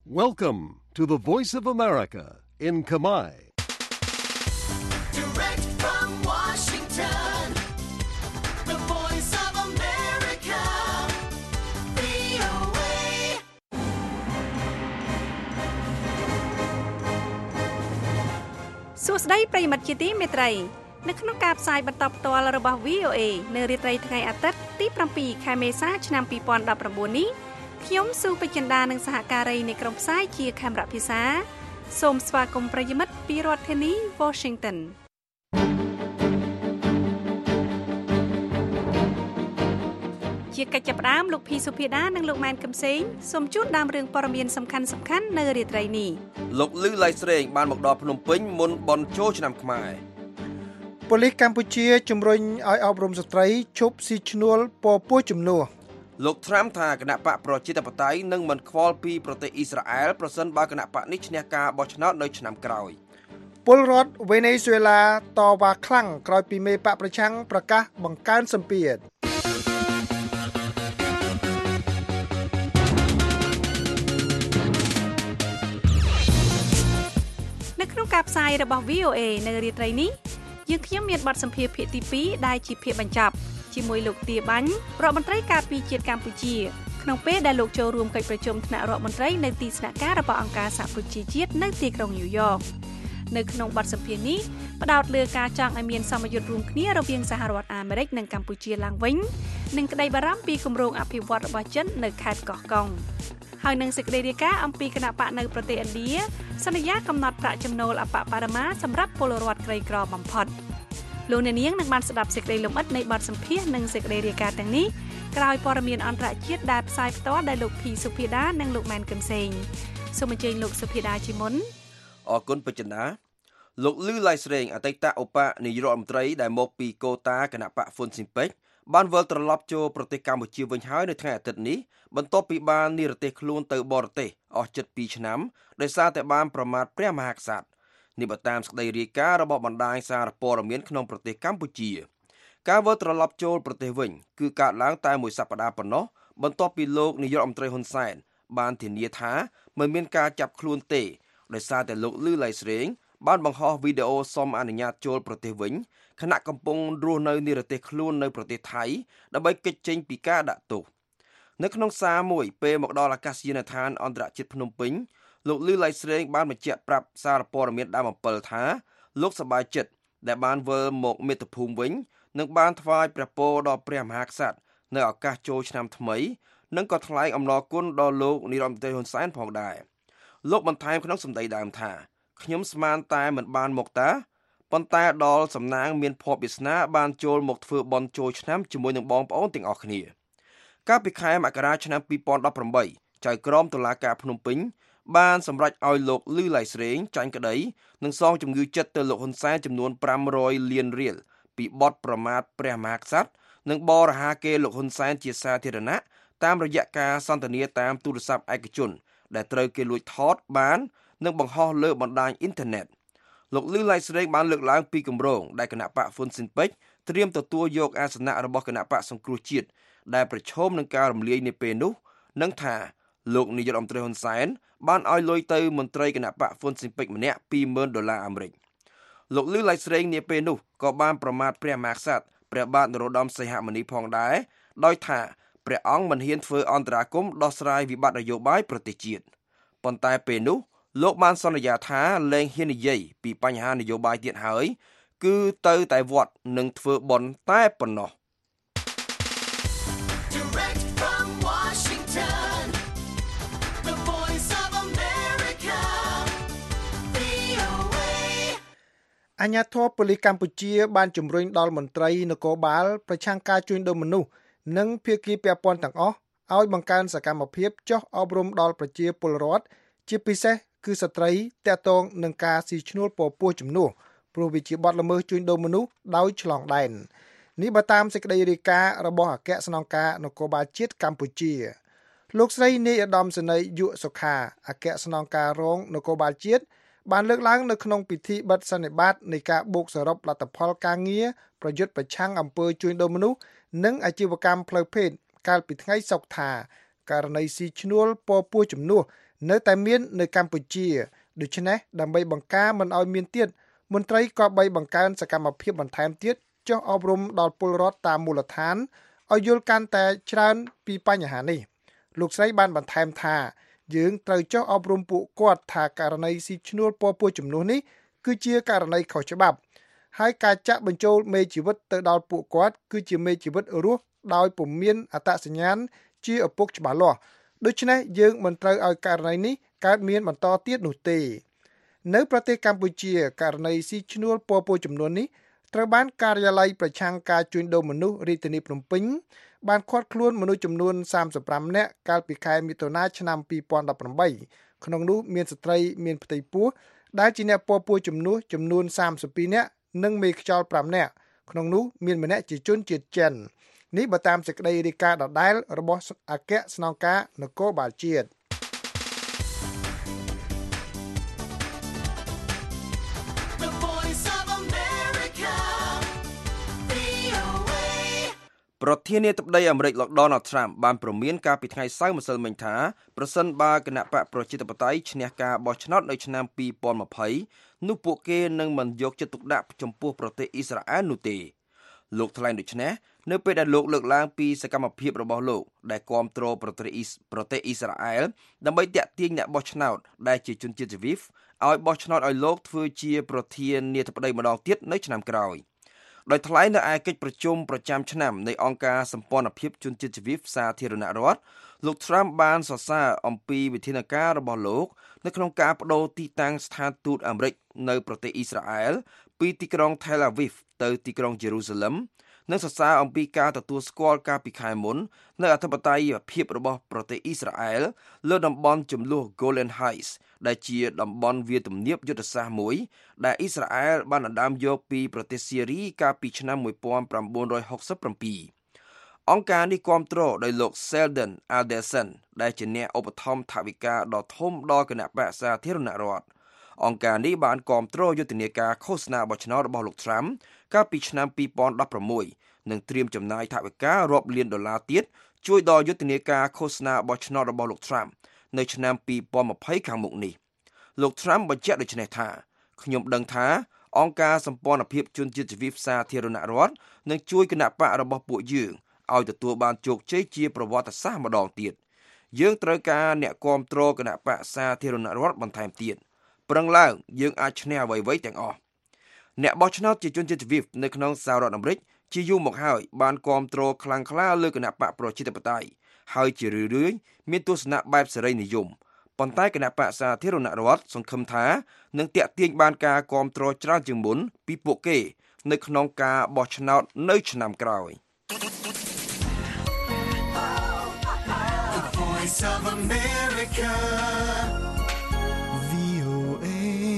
Welcome to the Voice of America in Khmer. Direct from Washington, the Voice of America, VOA. សួស្តីប្រិយមិត្តជាទីមេត្រីនៅក្នុងការផ្សាយបន្តផ្ទាល់របស់ VOA នៅរាត្រីថ្ងៃអាទិត្យទី7ខែមេសាឆ្នាំ2019នេះខ្ញុំស៊ូពេជ្រចិន្តានិងសហការីនៃក្រុមផ្សាយជាខេមរៈភាសាសូមស្វាគមន៍ប្រិយមិត្តពីរដ្ឋធានី Washington ជាកិច្ចចាប់ផ្ដើមលោកភីសុភាដានិងលោកម៉ែនកឹមសេងសូមជូនដើមរឿងព័ត៌មានសំខាន់ៗនៅរាត្រីនេះលោកលឺឡៃស្រេងបានមកដល់ភ្នំពេញមុនបន់ចូលឆ្នាំខ្មែរប៉ូលីសកម្ពុជាជំរុញឲ្យអប់រំស្ត្រីឈប់ស៊ីឈ្នួលពពោះជំនួសលោកត្រាំថាគណៈបកប្រជាធិបតេយ្យនឹងមិនខ្វល់ពីប្រទេសអ៊ីស្រាអែលប្រសិនបើគណៈបកនេះឈ្នះការបោះឆ្នោតនៅឆ្នាំក្រោយពលរដ្ឋវេណេស៊ុយអេឡាតវ៉ាខ្លាំងក្រោយពីមេបកប្រឆាំងប្រកាសបង្កើនសម្ពាធនៅក្នុងការផ្សាយរបស់ VOA នៅរាត្រីនេះយើងខ្ញុំមានបទសម្ភាសន៍ភាគទី2ដែលជាភាគបញ្ចប់ជាមួយលោកទាបាញ់រដ្ឋមន្ត្រីការពារជាតិកម្ពុជាក្នុងពេលដែលលោកចូលរួមកិច្ចប្រជុំថ្នាក់រដ្ឋមន្ត្រីនៅទីស្នាក់ការរបស់អង្គការសហប្រជាជាតិនៅទីក្រុងញូវយ៉កនៅក្នុងបទសម្ភាសន៍នេះផ្ដោតលើការចង់ឲ្យមានសមយុទ្ធរួមគ្នារវាងសហរដ្ឋអាមេរិកនិងកម្ពុជាឡើងវិញនិងក្តីបារម្ភពីគម្រោងអភិវឌ្ឍរបស់ចិននៅខេត្តកោះកុងហើយនឹងសេចក្តីរាយការណ៍អំពីគណៈបកនៅប្រទេសឥណ្ឌាសន្យាកំណត់ប្រាក់ចំណូលអបបរមាសម្រាប់ពលរដ្ឋក្រីក្របំផុតលោកអ្នកនាងនឹងបានស្ដាប់សេចក្តីលម្អិតនៃបទសម្ភាសន៍និងសេចក្តីរាយការណ៍ទាំងនេះក្រោយព័ត៌មានអន្តរជាតិដែលផ្សាយផ្ទាល់ដោយលោកភីសុភាដានិងលោកម៉ែនកឹមសេងសូមអញ្ជើញលោកសុភាដាជាមុនអរគុណពេជ្រចិន្តាលោកលឺឡៃស្រេងអតីតឧបនាយករដ្ឋមន្ត្រីដែលមកពីកូតាគណៈបកហ្វុនស៊ីមពេចបានវិលត្រឡប់ចូលប្រទេសកម្ពុជាវិញហើយនៅថ្ងៃអាទិត្យនេះបន្ទាប់ពីបាននិរទេសខ្លួនទៅបរទេសអស់ជិត2ឆ្នាំដោយសារតែបានប្រមាថព្រះមហាក្សត្រនេះបើតាមសេចក្តីរាយការណ៍របស់បណ្ដាញសារព័ត៌មានក្នុងប្រទេសកម្ពុជាការវិលត្រឡប់ចូលប្រទេសវិញគឺកើតឡើងតែមួយសប្តាហ៍ប៉ុណ្ណោះបន្ទាប់ពីលោកនាយករដ្ឋមន្ត្រីហ៊ុនសែនបានធានាថាមិនមានការចាប់ខ្លួនទេដោយសារតែលោកលឺឡៃស្រេងបានបង្ហោះវីដេអូសុំអនុញ្ញាតចូលប្រទេសវិញខណៈកំពុងរស់នៅនិរទេសខ្លួននៅប្រទេសថៃដើម្បីគេចចេញពីការដាក់ទោសនៅក្នុងសារមួយពេលមកដល់អាកាសយានដ្ឋានអន្តរជាតិភ្នំពេញលោកលឺឡៃស្រេងបានបញ្ជាក់ប្រាប់សារព័ត៌មានដើម7ថាលោកសប្បាយចិត្តដែលបានវិលមកមាតុភូមិវិញនិងបានថ្វាយព្រះពរដល់ព្រះមហាក្សត្រនៅឱកាសចូលឆ្នាំថ្មីនិងក៏ថ្លែងអំណរគុណដល់លោកនាយរដ្ឋមន្ត្រីហ៊ុនសែនផងដែរលោកបន្ថែមក្នុងសម្ដីដើមថាខ្ញុំស្មានតែមិនបានមកតាប៉ុន្តែដល់សំណាងមានភ័ព្វវាសនាបានចូលមកធ្វើបុណ្យចូលឆ្នាំជាមួយនឹងបងប្អូនទាំងអស់គ្នាកាលពីខែមករាឆ្នាំ2018ចៅក្រមតុលាការភ្នំពេញបានសម្រេចឲ្យលោកលឺឡៃស្រេងចាញ់ក្តីនិងសងជំងឺចិត្តទៅលោកហ៊ុនសែនចំនួន500លានរៀលពីបទប្រមាថព្រះមហាក្សត្រនិងបរិហាកេរ្តិ៍លោកហ៊ុនសែនជាសាធារណៈតាមរយៈការសន្ទនាតាមទូរស័ព្ទឯកជនដែលត្រូវគេលួចថតបាននិងបង្ហោះលើបណ្ដាញអ៊ីនធឺណិតលោកលឺឡៃស្រេងបានលើកឡើងពីគម្រោងដែលគណៈបកហ្វុនស៊ិនពេចត្រៀមទទួលយកអាសនៈរបស់គណៈបកសង្គ្រោះជាតិដែលប្រឈមនឹងការរំលាយនាពេលនោះនិងថាលោកនាយករដ្ឋមន្ត្រីហ៊ុនសែនបានឲ្យលុយទៅមន្ត្រីគណៈបកហ្វុនស៊ិនពេចម្នាក់$20,000អាមេរិកលោកលឺឡៃស្រេងនាពេលនោះក៏បានប្រមាថព្រះមហាក្សត្រព្រះបាទនរោត្តមសីហមុនីផងដែរដោយថាព្រះអង្គមិនហ៊ានធ្វើអន្តរាគមន៍ដោះស្រាយវិបត្តិនយោបាយប្រទេសជាតិប៉ុន្តែពេលនោះលោកបានសន្យាថាលែងហ៊ាននិយាយពីបញ្ហានយោបាយទៀតហើយគឺទៅតែវត្តនិងធ្វើបុណ្យតែប៉ុណ្ណោះ Direct from Washington, the Voice of America, VOA. អាជ្ញាធរប៉ូលីសកម្ពុជាបានជំរុញដល់មន្ត្រីនគរបាលប្រឆាំងការជួញដូរមនុស្សនិងភាគីពាក់ព័ន្ធទាំងអស់ឲ្យបង្កើនសកម្មភាពចុះអប់រំដល់ប្រជាពលរដ្ឋជាពិសេសគឺស្ត្រីតាក់ទងនឹងការស៊ីឈ្នួលពពោះជំនួសព្រោះវាជាបទល្មើសជួញដូរមនុស្សដោយឆ្លងដែននេះបើតាមសេចក្តីរាយការណ៍របស់អគ្គស្នងការនគរបាលជាតិកម្ពុជាលោកស្រីនាយឧត្តមសេនីយ៍យុសុខាអគ្គស្នងការរងនគរបាលជាតិបានលើកឡើងនៅក្នុងពិធីបិទសន្និបាតនៃការបូកសរុបលទ្ធផលការងារប្រយុទ្ធប្រឆាំងអំពើជួញដូរមនុស្សនិងអាជីវកម្មផ្លូវភេទកាលពីថ្ងៃសុក្រថាករណីស៊ីឈ្នួលពពោះជំនួសនៅតែមាននៅកម្ពុជាដូច្នេះដើម្បីបង្ការមិនឲ្យមានទៀតមន្ត្រីក៏បីបង្កើនសកម្មភាពបន្ថែមទៀតចុះអប់រំដល់ពលរដ្ឋតាមមូលដ្ឋានឲ្យយល់កាន់តែច្រើនពីបញ្ហានេះលោកស្រីបានបន្ថែមថាយើងត្រូវចុះអប់រំពួកគាត់ថាករណីស៊ីឈ្នួលពណ៌ពោះជំនួសនេះគឺជាករណីខុសច្បាប់ហើយការចាក់បញ្ចូលមេជីវិតទៅដល់ពួកគាត់គឺជាមេជីវិតរស់ដោយពុំមានអត្តសញ្ញាណជាឪពុកច្បាស់លាស់ដូច្នេះយើងមិនត្រូវឲ្យករណីនេះកើតមានបន្តទៀតនោះទេនៅប្រទេសកម្ពុជាករណីស៊ីឈ្នួលពណ៌ពោះចំនួននេះត្រូវបានការិយាល័យប្រឆាំងការជួញដូរមនុស្សរាជធានីភ្នំពេញបានឃាត់ខ្លួនមនុស្សចំនួន35នាក់កាលពីខែមិថុនាឆ្នាំ2018ក្នុងនោះមានស្ត្រីមានផ្ទៃពោះដែលជាអ្នកពណ៌ពោះចំនួនចំនួន32នាក់និងមេខ្យល់5នាក់ក្នុងនោះមានម្នាក់ជាជនជាតិចិននេះបើតាមសេចក្តីរាយការណ៍ដដែលរបស់អគ្គស្នងការនគរបាលជាតិ The Voice of America, VOA. ប្រធានាធិបតីអាមេរិកលោក Donald Trump បានព្រមានកាលពីថ្ងៃសៅរ៍ម្សិលមិញថាប្រសិនបើគណៈបកប្រជាធិបតេយ្យឈ្នះការបោះឆ្នោតនៅឆ្នាំ2020នោះពួកគេនឹងមិនយកចិត្តទុកដាក់ចំពោះប្រទេសអ៊ីស្រាអែលនោះទេលោកថ្លែងដូច្នេះនៅពេលដែលលោកលើកឡើងពីសកម្មភាពរបស់លោកដែលគាំទ្រប្រទេសអ៊ីស្រាអែលដើម្បីទាក់ទាញអ្នកបោះឆ្នោតដែលជាជនជាតិជីវីសឲ្យបោះឆ្នោតឲ្យលោកធ្វើជាប្រធានាធិបតីម្ដងទៀតនៅឆ្នាំក្រោយដោយថ្លែងនៅឯកិច្ចប្រជុំប្រចាំឆ្នាំនៃអង្គការសម្ព័ន្ធភាពជនជាតិជីវីសសាធារណរដ្ឋលោក Trump បានសរសើរអំពីវិធានការរបស់លោកនៅក្នុងការបដូរទីតាំងស្ថានទូតអាមេរិកនៅប្រទេសអ៊ីស្រាអែលពីទីក្រុង Tel Aviv ទៅទីក្រុង Jerusalem និងសរសើរអំពីការទទួលស្គាល់កាលពីខែមុននៅអធិបតេយ្យភាពរបស់ប្រទេសអ៊ីស្រាអែលលើតំបន់ជម្លោះ Golan Heights ដែលជាតំបន់វាលទំនាបយុទ្ធសាស្ត្រមួយដែលអ៊ីស្រាអែលបានដណ្ដើមយកពីប្រទេសសេរីកាលពីឆ្នាំ1967អង្គការនេះគាំទ្រដោយលោក Sheldon Adelson ដែលជាអ្នកឧបត្ថម្ភថវិកាដ៏ធំដល់គណៈបក្សសាធារណរដ្ឋអង្គការនេះបានគាំទ្រយុទ្ធនាការឃោសនាបោះឆ្នោតរបស់លោក Trump កាលពីឆ្នាំ2016និងត្រៀមចំណាយថវិការាប់លានដុល្លារទៀតជួយដល់យុទ្ធនាការឃោសនាបោះឆ្នោតរបស់លោក Trump នៅឆ្នាំ2020ខាងមុខនេះលោក Trump បញ្ជាក់ដូចនេះថាខ្ញុំដឹងថាអង្គការសម្ព័ន្ធភាពជនជាតិជីវីសសាធារណរដ្ឋនឹងជួយគណៈបករបស់ពួកយើងឲ្យទទួលបានជោគជ័យជាប្រវត្តិសាស្ត្រម្ដងទៀតយើងត្រូវការអ្នកគាំទ្រគណៈបកសាធារណរដ្ឋបន្ថែមទៀតប្រឹងឡើងយើងអាចឈ្នះអ្វីៗទាំងអស់អ្នកបោះឆ្នោតជាជនជាតិជីវីសនៅក្នុងសហរដ្ឋអាមេរិកជាយូរមកហើយបានគាំទ្រខ្លាំងក្លាលើគណៈបកប្រជាធិបតេយ្យហើយជារឿយៗមានទស្សនៈបែបសេរីនិយមប៉ុន្តែគណៈបកសាធារណរដ្ឋសង្ឃឹមថានឹងទាក់ទាញបានការគាំទ្រច្រើនជាងមុនពីពួកគេនៅក្នុងការបោះឆ្នោតនៅឆ្នាំក្រោយ The Voice of America, VOA.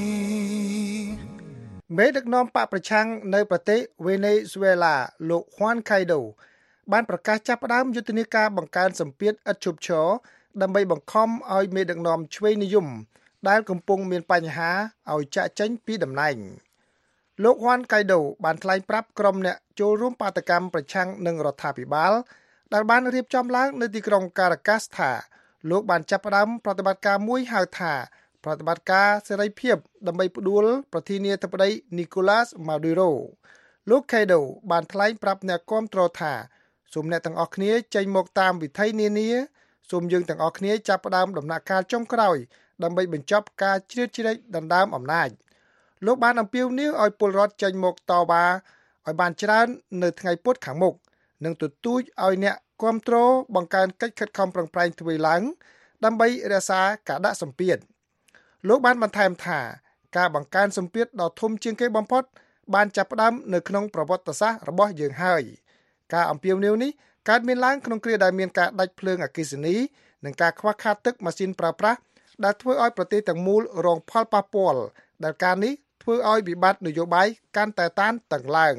មេដឹកនាំបកប្រឆាំងនៅប្រទេសវេណេស៊ុយអេឡាលោក Juan Guaido បានប្រកាសចាប់ផ្ដើមយុទ្ធនាការបង្កើនសម្ពាធឥតឈប់ឈរដើម្បីបង្ខំឲ្យមេដឹកនាំឆ្វេងនិយមដែលកំពុងមានបញ្ហាឲ្យចាកចេញពីតំណែងលោក Juan Guaido បានថ្លែងប្រាប់ក្រុមអ្នកចូលរួមបាតកម្មប្រឆាំងនឹងរដ្ឋាភិបាលដែលបានរៀបចំឡើងនៅទីក្រុង Caracas ថាលោកបានចាប់ផ្ដើមប្រតិបត្តិការមួយហៅថាប្រតិបត្តិការសេរីភាពដើម្បីផ្ដួលប្រធានាធិបតី Nicolas Maduro លោក Guaido បានថ្លែងប្រាប់អ្នកគាំទ្រថាសូមអ្នកទាំងអស់គ្នាចេញមកតាមវិធីនានាសូមយើងទាំងអស់គ្នាចាប់ផ្ដើមដំណាក់កាលចុងក្រោយដើម្បីបញ្ចប់ការជ្រៀតជ្រែកដណ្ដើមអំណាចលោកបានអំពាវនាវឲ្យពលរដ្ឋចេញមកតវ៉ាឲ្យបានច្រើននៅថ្ងៃពុធខាងមុខនិងទទូចឲ្យអ្នកគាំទ្របង្កើនកិច្ចខិតខំប្រឹងប្រែងធ្វើឡើងដើម្បីរក្សាការដាក់សម្ពាធលោកបានបន្ថែមថាការបង្កើនសម្ពាធដ៏ធំជាងគេបំផុតបានចាប់ផ្ដើមនៅក្នុងប្រវត្តិសាស្ត្ររបស់យើងហើយការអំពាវនាវនេះកើតមានឡើងក្នុងគ្រាដែលមានការដាច់ភ្លើងអគ្គិសនីនិងការខ្វះខាតទឹកម៉ាស៊ីនប្រើប្រាស់ដែលធ្វើឲ្យប្រទេសទាំងមូលរងផលប៉ះពាល់ដែលការនេះធ្វើឲ្យវិបត្តិនយោបាយកាន់តែតានតឹងឡើង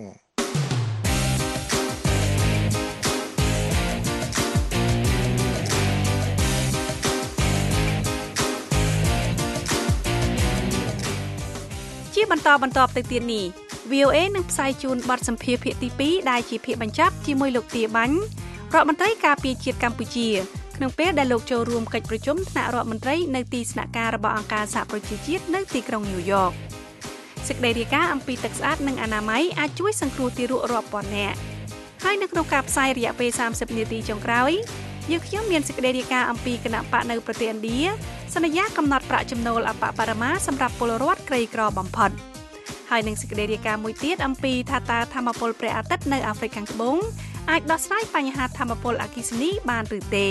ជាបន្តទៅទៀតនេះ VOA នឹងផ្សាយជូនបទសម្ភាសន៍ភាគទី2ដែលជាភាគបញ្ចប់ជាមួយលោកទាបាញ់រដ្ឋមន្ត្រីការពារជាតិកម្ពុជាក្នុងពេលដែលលោកចូលរួមកិច្ចប្រជុំថ្នាក់រដ្ឋមន្ត្រីនៅទីស្នាក់ការរបស់អង្គការសហប្រជាជាតិនៅទីក្រុងញូវយ៉កសេចក្តីរាយការណ៍អំពីទឹកស្អាតនិងអនាម័យអាចជួយសង្គ្រោះទារករាប់ពាន់នាក់ហើយនៅក្នុងការផ្សាយរយៈពេល30នាទីចុងក្រោយយើងខ្ញុំមានសេចក្តីរាយការណ៍អំពីគណៈបកនៅប្រទេសឥណ្ឌាសន្យាកំណត់ប្រាក់ចំណូលអបបរមាសម្រាប់ពលរដ្ឋក្រីក្របំផុតហើយនឹងសេចក្តីរាយការណ៍មួយទៀតអំពីថាតើថាមពលព្រះអាទិត្យនៅអាហ្វ្រិកខាងត្បូងអាចដោះស្រាយបញ្ហាថាមពលអគ្គិសនីបានឬទេ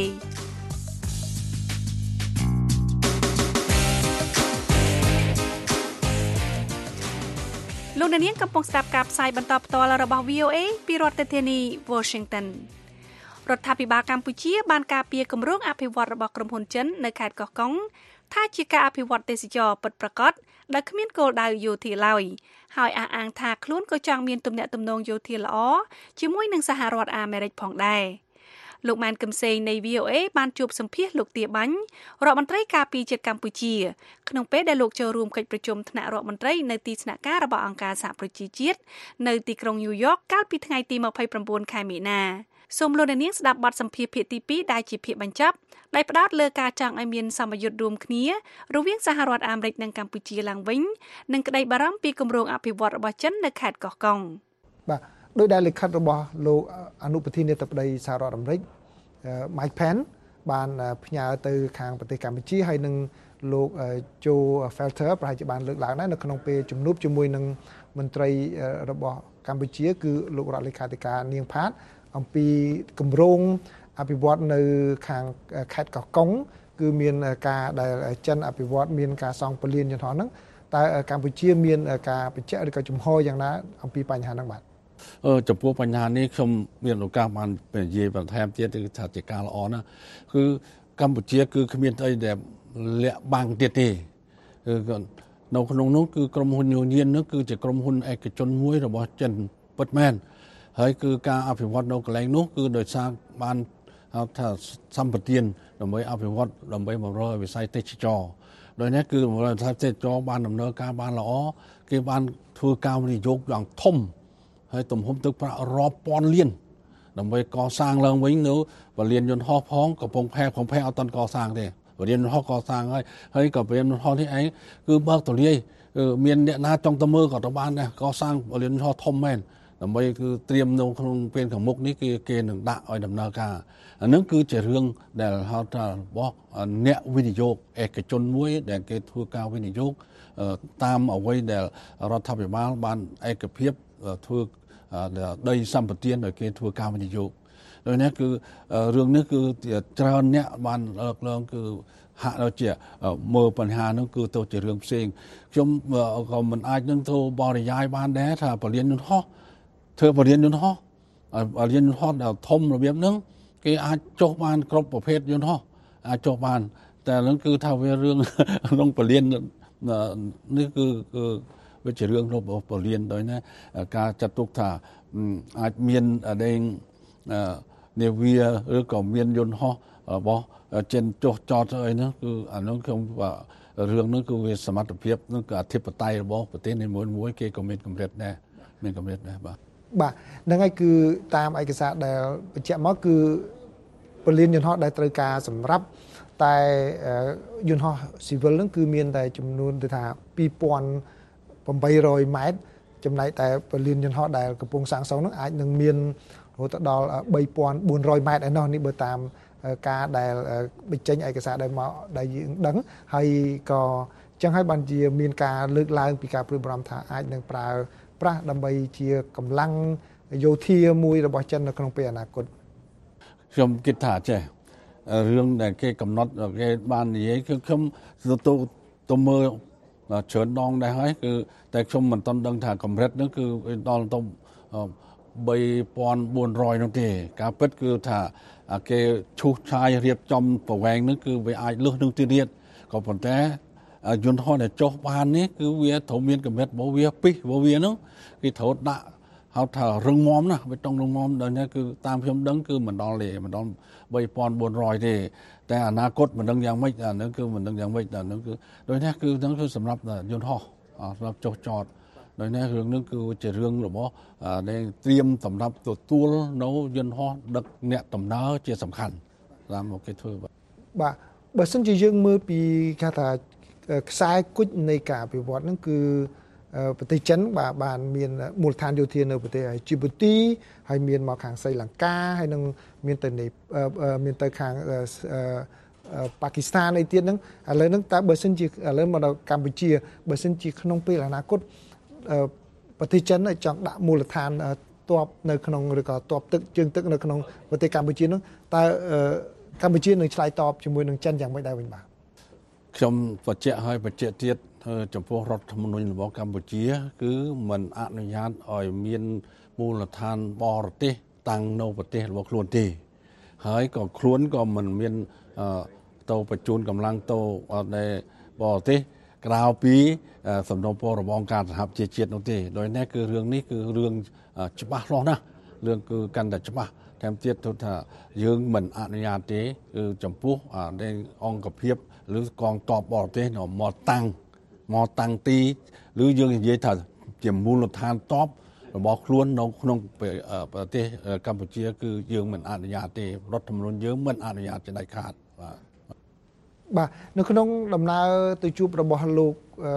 លោកអ្នកនាងកំពុងស្ដាប់ការផ្សាយបន្តផ្ទាល់របស់ VOA ពីរដ្ឋធានី Washington រដ្ឋាភិបាលកម្ពុជាបានការពារគម្រោងអភិវឌ្ឍរបស់ក្រុមហ៊ុនចិននៅខេត្តកោះកុងថាជាការអភិវឌ្ឍទេសចរពិតប្រាកដដែលគ្មានគោលដៅយោធាឡើយហើយអះអាងថាខ្លួនក៏ចង់មានទំនាក់ទំនងយោធាល្អជាមួយនឹងសហរដ្ឋអាមេរិកផងដែរលោកម៉ែនកឹមសេងនៃ VOA បានជួបសម្ភាសលោកទាបាញ់រដ្ឋមន្ត្រីការពារជាតិកម្ពុជាក្នុងពេលដែលលោកចូលរួមកិច្ចប្រជុំថ្នាក់រដ្ឋមន្ត្រីនៅទីស្នាក់ការរបស់អង្គការសហប្រជាជាតិនៅទីក្រុងញូវយ៉កកាលពីថ្ងៃទី29ខែមីនាសូមលោកអ្នកនាងស្ដាប់បទសម្ភាសន៍ភាគទី2ដែលជាភាគបញ្ចប់ដែលផ្ដោតលើការចង់ឲ្យមានសម្ពយុទ្ធរួមគ្នារវាងសហរដ្ឋអាមេរិកនិងកម្ពុជាឡើងវិញនិងក្តីបារម្ភពីគម្រោងអភិវឌ្ឍរបស់ចិននៅខេត្តកោះកុងបាទដោយដែលលិខិតរបស់លោកអនុប្រធាននាយកដ្ឋានសហរដ្ឋអាមេរិក Mike Pence បានផ្ញើទៅខាងប្រទេសកម្ពុជាហើយនឹងលោក Joe Felter ប្រហែលជាបានលើកឡើងដែរនៅក្នុងពេលជំនួបជាមួយនឹងមន្ត្រីរបស់កម្ពុជាគឺលោករដ្ឋលេខាធិការនាងផាតអំពីគម្រោងអភិវឌ្ឍនៅខាងខេត្តកោះកុងគឺមានការដែលចិនអភិវឌ្ឍមានការសង់ពលានយន្តហោះហ្នឹងតើកម្ពុជាមានការបញ្ជាក់ឬក៏ជំហរយ៉ាងណាអំពីបញ្ហាហ្នឹងបាទចំពោះបញ្ហានេះខ្ញុំមានឱកាសបាននិយាយបន្ថែមទៀតគឺថាជាការល្អណាស់គឺកម្ពុជាគឺគ្មានអីដែលលាក់បាំងទៀតទេគឺនៅក្នុងនោះគឺក្រុមហ៊ុនយោធានោះគឺជាក្រុមហ៊ុនឯកជនមួយរបស់ចិនពិតមែនហើយគឺការអភិវឌ្ឍនៅកន្លែងនោះគឺដោយសារបានថាសម្បទានដើម្បីអភិវឌ្ឍដើម្បីបម្រើវិស័យទេសចរដោយនេះគឺវិស័យទេសចរបានដំណើរការបានល្អគេបានធ្វើការវិនិយោគយ៉ាងធំហើយទំហំទឹកប្រាក់រាប់ពាន់លានដើម្បីកសាងឡើងវិញនៅពលានយន្តហោះផងកំពង់ផែអត់ទាន់កសាងទេពលានយន្តហោះកសាងហើយក៏ពលានយន្តហោះនេះឯងគឺបើកទូលាយមានអ្នកណាចង់ទៅមើលក៏ទៅបានដែរកសាងពលានយន្តហោះធំមែនដើម្បីគឺត្រៀមនៅក្នុងពេលខាងមុខនេះគឺគេនឹងដាក់ឲ្យដំណើរការអានឹងគឺជារឿងដែលហៅថារបស់អ្នកវិនិយោគឯកជនមួយដែលគេធ្វើការវិនិយោគតាមអ្វីដែលរដ្ឋាភិបាលបានឯកភាពធ្វើដីសម្បត្តិឲ្យគេធ្វើការវិនិយោគដោយនេះគឺរឿងនេះគឺច្រើនអ្នកបានលើកឡើងគឺហាក់ដូចជាមើលបញ្ហានោះគឺទៅជារឿងផ្សេងខ្ញុំក៏មិនអាចនឹងទៅបរិយាយបានដែរថាពលានយន្តហោះធ្វើពលានយន្តហោះដែលធំរបៀបហ្នឹងគេអាចចុះបានគ្រប់ប្រភេទយន្តហោះអាចចុះបានតែហ្នឹងគឺថាវារឿងក្នុងពលាននេះគឺវាជារឿងរបស់ពលានដោយណាការចាត់ទុកថាអាចមានដែងនាវាឬក៏មានយន្តហោះរបស់ចិនចុះចតអីហ្នឹងគឺអានោះខ្ញុំរឿងហ្នឹងគឺវាសមត្ថភាពនឹងគឺអធិបតេយ្យរបស់ប្រទេសនីមួយៗគេក៏មានកម្រិតដែរបាទហ្នឹងហើយគឺតាមឯកសារដែលបញ្ជាក់មកគឺពលានយន្តហោះដែលត្រូវការសម្រាប់តែយន្តហោះស៊ីវិលហ្នឹងគឺមានតែចំនួនទៅថា 2,800 ម៉ែត្រចំណែកតែពលានយន្តហោះដែលកំពុងសាងសង់ហ្នឹងអាចនឹងមានរហូតដល់ 3,400 ម៉ែត្រឯណោះនេះបើតាមការដែលបញ្ចេញឯកសារដែលយើងដឹងហើយក៏ចឹងហើយបានជាមានការលើកឡើងពីការព្រួយបារម្ភថាអាចនឹងប្រើប្រាស់ដើម្បីជាកម្លាំងយោធាមួយរបស់ចិននៅក្នុងពេលអនាគតខ្ញុំគិតថាចេះរឿងដែលគេកំណត់គេបាននិយាយគឺខ្ញុំទៅមើលច្រើនដងដែរហើយគឺតែខ្ញុំមិនទាន់ដឹងថាកម្រិតហ្នឹងគឺដល់ទៅ 3,400 នោះទេការពិតគឺថាគេឈូសឆាយរៀបចំប្រវែងហ្នឹងគឺវាអាចលើសនឹងទៀតក៏ប៉ុន្តែយន្តហោះដែលចុះបាននេះគឺវាត្រូវមានកម្រិតរបស់វាពីរបស់វាហ្នឹងគេត្រូវដាក់ហៅថារឹងមាំណាវាต้องរឹងមាំដល់នេះគឺតាមខ្ញុំដឹងគឺមិនដល់ 3,400 ទេតែអនាគតមិនដឹងយ៉ាងម៉េចអាហ្នឹងគឺមិនដឹងយ៉ាងម៉េចអាហ្នឹងគឺដោយនេះគឺហ្នឹងគឺសម្រាប់យន្តហោះសម្រាប់ចុះចតដោយនេះរឿងហ្នឹងគឺជារឿងរបស់ដែលត្រៀមសម្រាប់ទទួលនៅយន្តហោះដឹកអ្នកដំណើរជាសំខាន់តាមមកគេធ្វើបាទបើសិនជាយើងមើលពីគេថាខ្សែគុជនៃការអភិវឌ្ឍហ្នឹងគឺប្រទេសចិនបានមានមូលដ្ឋានយោធានៅប្រទេសជីបូទីហើយមានមកខាងស្រីលង្កាហើយនឹងមានទៅខាងប៉ាគីស្ថានអីទៀតហ្នឹងឥឡូវហ្នឹងតើបើសិនជាឥឡូវមកដល់កម្ពុជាបើសិនជាក្នុងពេលអនាគតប្រទេសចិនចង់ដាក់មូលដ្ឋានទ័ពនៅក្នុងឬក៏ទ័ពទឹកជើងទឹកនៅក្នុងប្រទេសកម្ពុជាហ្នឹងតើកម្ពុជានឹងឆ្លើយតបជាមួយនឹងចិនយ៉ាងម៉េចដែរវិញបាទខ្ញុំបញ្ជាក់ទៀតចំពោះរដ្ឋធម្មនុញ្ញរបស់កម្ពុជា គឺមិនអនុញ្ញាតឲ្យមានមូលដ្ឋានបរទេសតាំងនៅប្រទេសរបស់ខ្លួនទេហើយក៏ខ្លួនក៏មិនមានទៅបញ្ជូនកម្លាំងទៅនៅបរទេសក្រៅពីសំណុំពររបស់អង្គការសហប្រជាជាតិនោះទេដោយនេះគឺរឿងនេះគឺរឿងច្បាស់លាស់ណាស់រឿងគឺកាន់តែច្បាស់ថែមទៀតទៅថាយើងមិនអនុញ្ញាតទេគឺចំពោះអង្គភាពឬកងទ័ពបរទេសមកតាំងទីឬយើងនិយាយថាជាមូលដ្ឋានទ័ពរបស់ខ្លួននៅក្នុងប្រទេសកម្ពុជាគឺយើងមិនអនុញ្ញាតទេរដ្ឋធម្មនុញ្ញយើងមិនអនុញ្ញាតជាដាច់ខាតបាទនៅក្នុងដំណើរទៅជួបរបស់លោក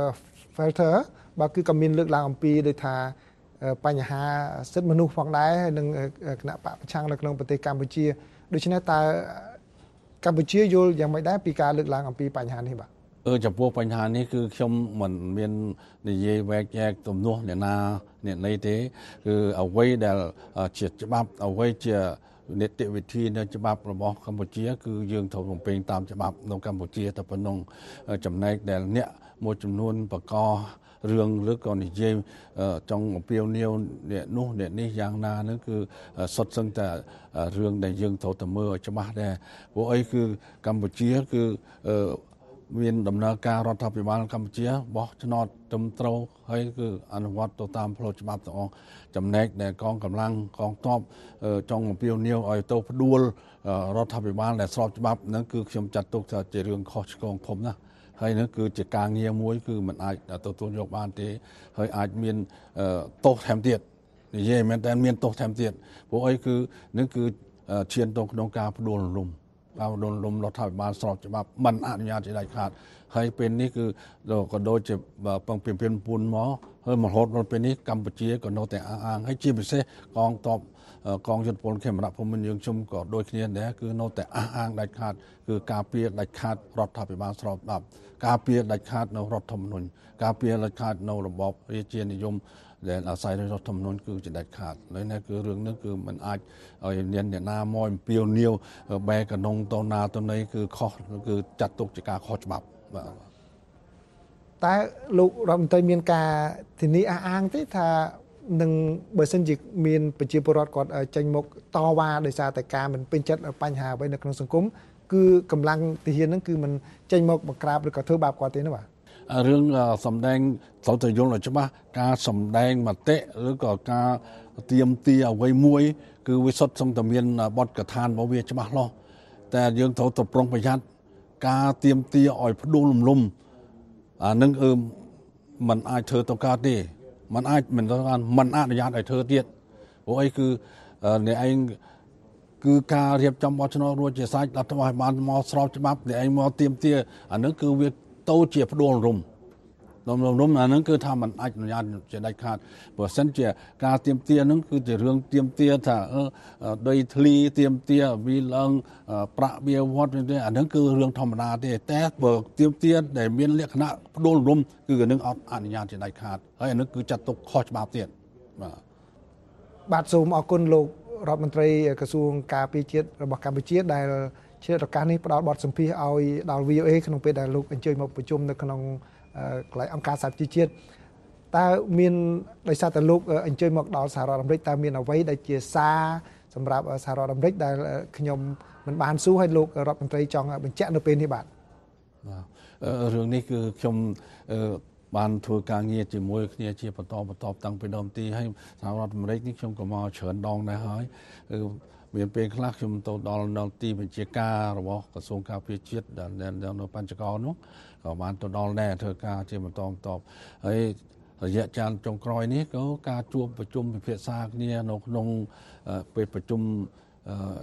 Felter បាទគឺក៏មានលើកឡើងអំពីដូចថាបញ្ហាសិទ្ធិមនុស្សផងដែរហើយនឹងគណៈបកប្រឆាំងនៅក្នុងប្រទេសកម្ពុជាដូច្នេះតើកម្ពុជាយល់យ៉ាងម៉េចដែរពីការលើកឡើងអំពីបញ្ហានេះបាទចំពោះបញ្ហានេះគឺខ្ញុំមិនមាននិយាយវែកញែកទំនាស់អ្នកណាអ្នកណីទេគឺអ្វីដែលជាច្បាប់អ្វីជានីតិវិធីនៅច្បាប់របស់កម្ពុជាគឺយើងត្រូវបំពេញតាមច្បាប់នៅកម្ពុជាតែប៉ុណ្ណឹងចំណែកដែលអ្នកមួយចំនួនបករឿងឬក៏និយាយចង់អំពាវនាវអ្នកនោះអ្នកនេះយ៉ាងណាហ្នឹងគឺសុទ្ធសឹងតែរឿងដែលយើងត្រូវតែមើលឲ្យច្បាស់ដែរព្រោះអីគឺកម្ពុជាគឺមានដំណើរការរដ្ឋាភិបាលកម្ពុជាបោះឆ្នោតត្រឹមត្រូវហើយគឺអនុវត្តទៅតាមផ្លូវច្បាប់ទាំងអស់ចំណែកដែលកងកម្លាំងកងទ័ពចង់អំពាវនាវឲ្យទៅផ្ដួលរដ្ឋាភិបាលដែលស្របច្បាប់ហ្នឹងគឺខ្ញុំចាត់ទុកថាជារឿងខុសឆ្គងធំណាស់ហើយនេះគឺជាការងារមួយគឺมันអាចទទួលយកបានទេហើយអាចមានទោសថែមទៀតនិយាយមែនតើមានទោសថែមទៀតព្រោះអីគឺនឹងគឺឈានទៅក្នុងការផ្ដួលរំលំរដ្ឋាភិបាលស្របច្បាប់មិនអនុញ្ញាតជាដាច់ខាតហើយពេលនេះគឺក៏ដូចជាពងពីពីពុនមកហើយមករហូតដល់ពេលនេះកម្ពុជាក៏នៅតែអាងហើយជាពិសេសកងទ័ពកងយុទ្ធពលខេមរៈភូមិន្ទយើងខ្ញុំក៏ដូចគ្នាដែរគឺនៅតែអាងដាច់ខាតគឺការពារដាច់ខាតរដ្ឋាភិបាលស្របច្បាប់ការពារដាច់ខាតនៅរដ្ឋធម្មនុញ្ញការពារដាច់ខាតនៅរបបរាជានិយមដែលអាស្រ័យរដ្ឋធម្មនុញ្ញគឺជាដាច់ខាតហើយនេះគឺរឿងនេះគឺมันអាចឲ្យអ្នកណាមកអំពាវនាវបែកកណ្ដុងតណាតណីគឺខុសគឺចាត់ទុកជាការខុសច្បាប់បាទតែលោករដ្ឋមន្ត្រីមានការធានាអះអាងទេថានឹងបើសិនជាមានប្រជាពលរដ្ឋគាត់ចេញមកតវ៉ាដោយសារតែការមិនពេញចិត្តបញ្ហាអ្វីនៅក្នុងសង្គមគឺកម្លាំងទាហានហ្នឹងគឺមិនចេញមកបង្ក្រាបឬក៏ធ្វើបាបគាត់ទេណាបាទរឿងសម្ដែងត្រូវតែយល់ឲ្យច្បាស់ការសម្ដែងមតិឬក៏ការទៀមទាអ្វីមួយគឺវាសុទ្ធសឹងតែមានបទកថារបស់វាច្បាស់លាស់តែយើងត្រូវតែប្រុងប្រយ័ត្នការទៀមទាឲ្យផ្ដួលរំលំអានឹងมันអាចធ្វើទៅកើតទេมันអាចមិនអនុញ្ញាតឲ្យធ្វើទៀតព្រោះអីគឺអ្នកឯងគឺការរៀបចំបោះឆ្នោតរួចជាសាច់រដ្ឋបាលបានមកស្របច្បាប់អ្នកឯងមកទៀមទាអានឹងគឺវាទៅជាផ្ដួលរំអានឹងគឺថាมันអាចអនុញ្ញាតជាដាច់ខាតបើសិនជាការទៀមទានឹងគឺជារឿងទៀមទាថាដីធ្លីទៀមទាវាឡើងប្រាក់វាវត្តទេអានឹងគឺរឿងធម្មតាទេតែបើទៀមទាដែលមានលក្ខណៈផ្ដួលរំគឺអានឹងអត់អនុញ្ញាតជាដាច់ខាតហើយអានឹងគឺចាត់ទុកខុសច្បាប់ទៀតបាទសូមអរគុណលោករដ្ឋមន្ត្រីក្រសួងការពារជាតិរបស់កម្ពុជាដែលជាឱកាសនេះផ្ដល់បទសម្ភាសន៍ឲ្យដល់ VOA ក្នុងពេលដែលលោកអញ្ជើញមកប្រជុំនៅក្នុងកន្លែងអង្គការសហប្រជាជាតិតើមានដោយសារតែលោកអញ្ជើញមកដល់សហរដ្ឋអាមេរិកតើមានអ្វីដែលជាសារសម្រាប់សហរដ្ឋអាមេរិកដែលខ្ញុំមិនបានសួរឲ្យលោករដ្ឋមន្ត្រីចង់បញ្ជាក់នៅពេលនេះបាទរឿងនេះគឺខ្ញុំបានធ្វើការងារជាមួយគ្នាជាបន្តតាំងពីដើមទីហើយសហរដ្ឋអាមេរិកនេះខ្ញុំក៏មកច្រើនដងដែរហើយមានពេលខ្លះខ្ញុំទៅដល់នៅទីបញ្ជាការរបស់ក្រសួងការពារជាតិដែលនៅបញ្ចកោនោះក៏បានទៅដល់ដែរធ្វើការជាបន្តហើយរយៈចានចុងក្រោយនេះក៏ការជួបប្រជុំពិភាក្សាគ្នានៅក្នុងពេលប្រជុំ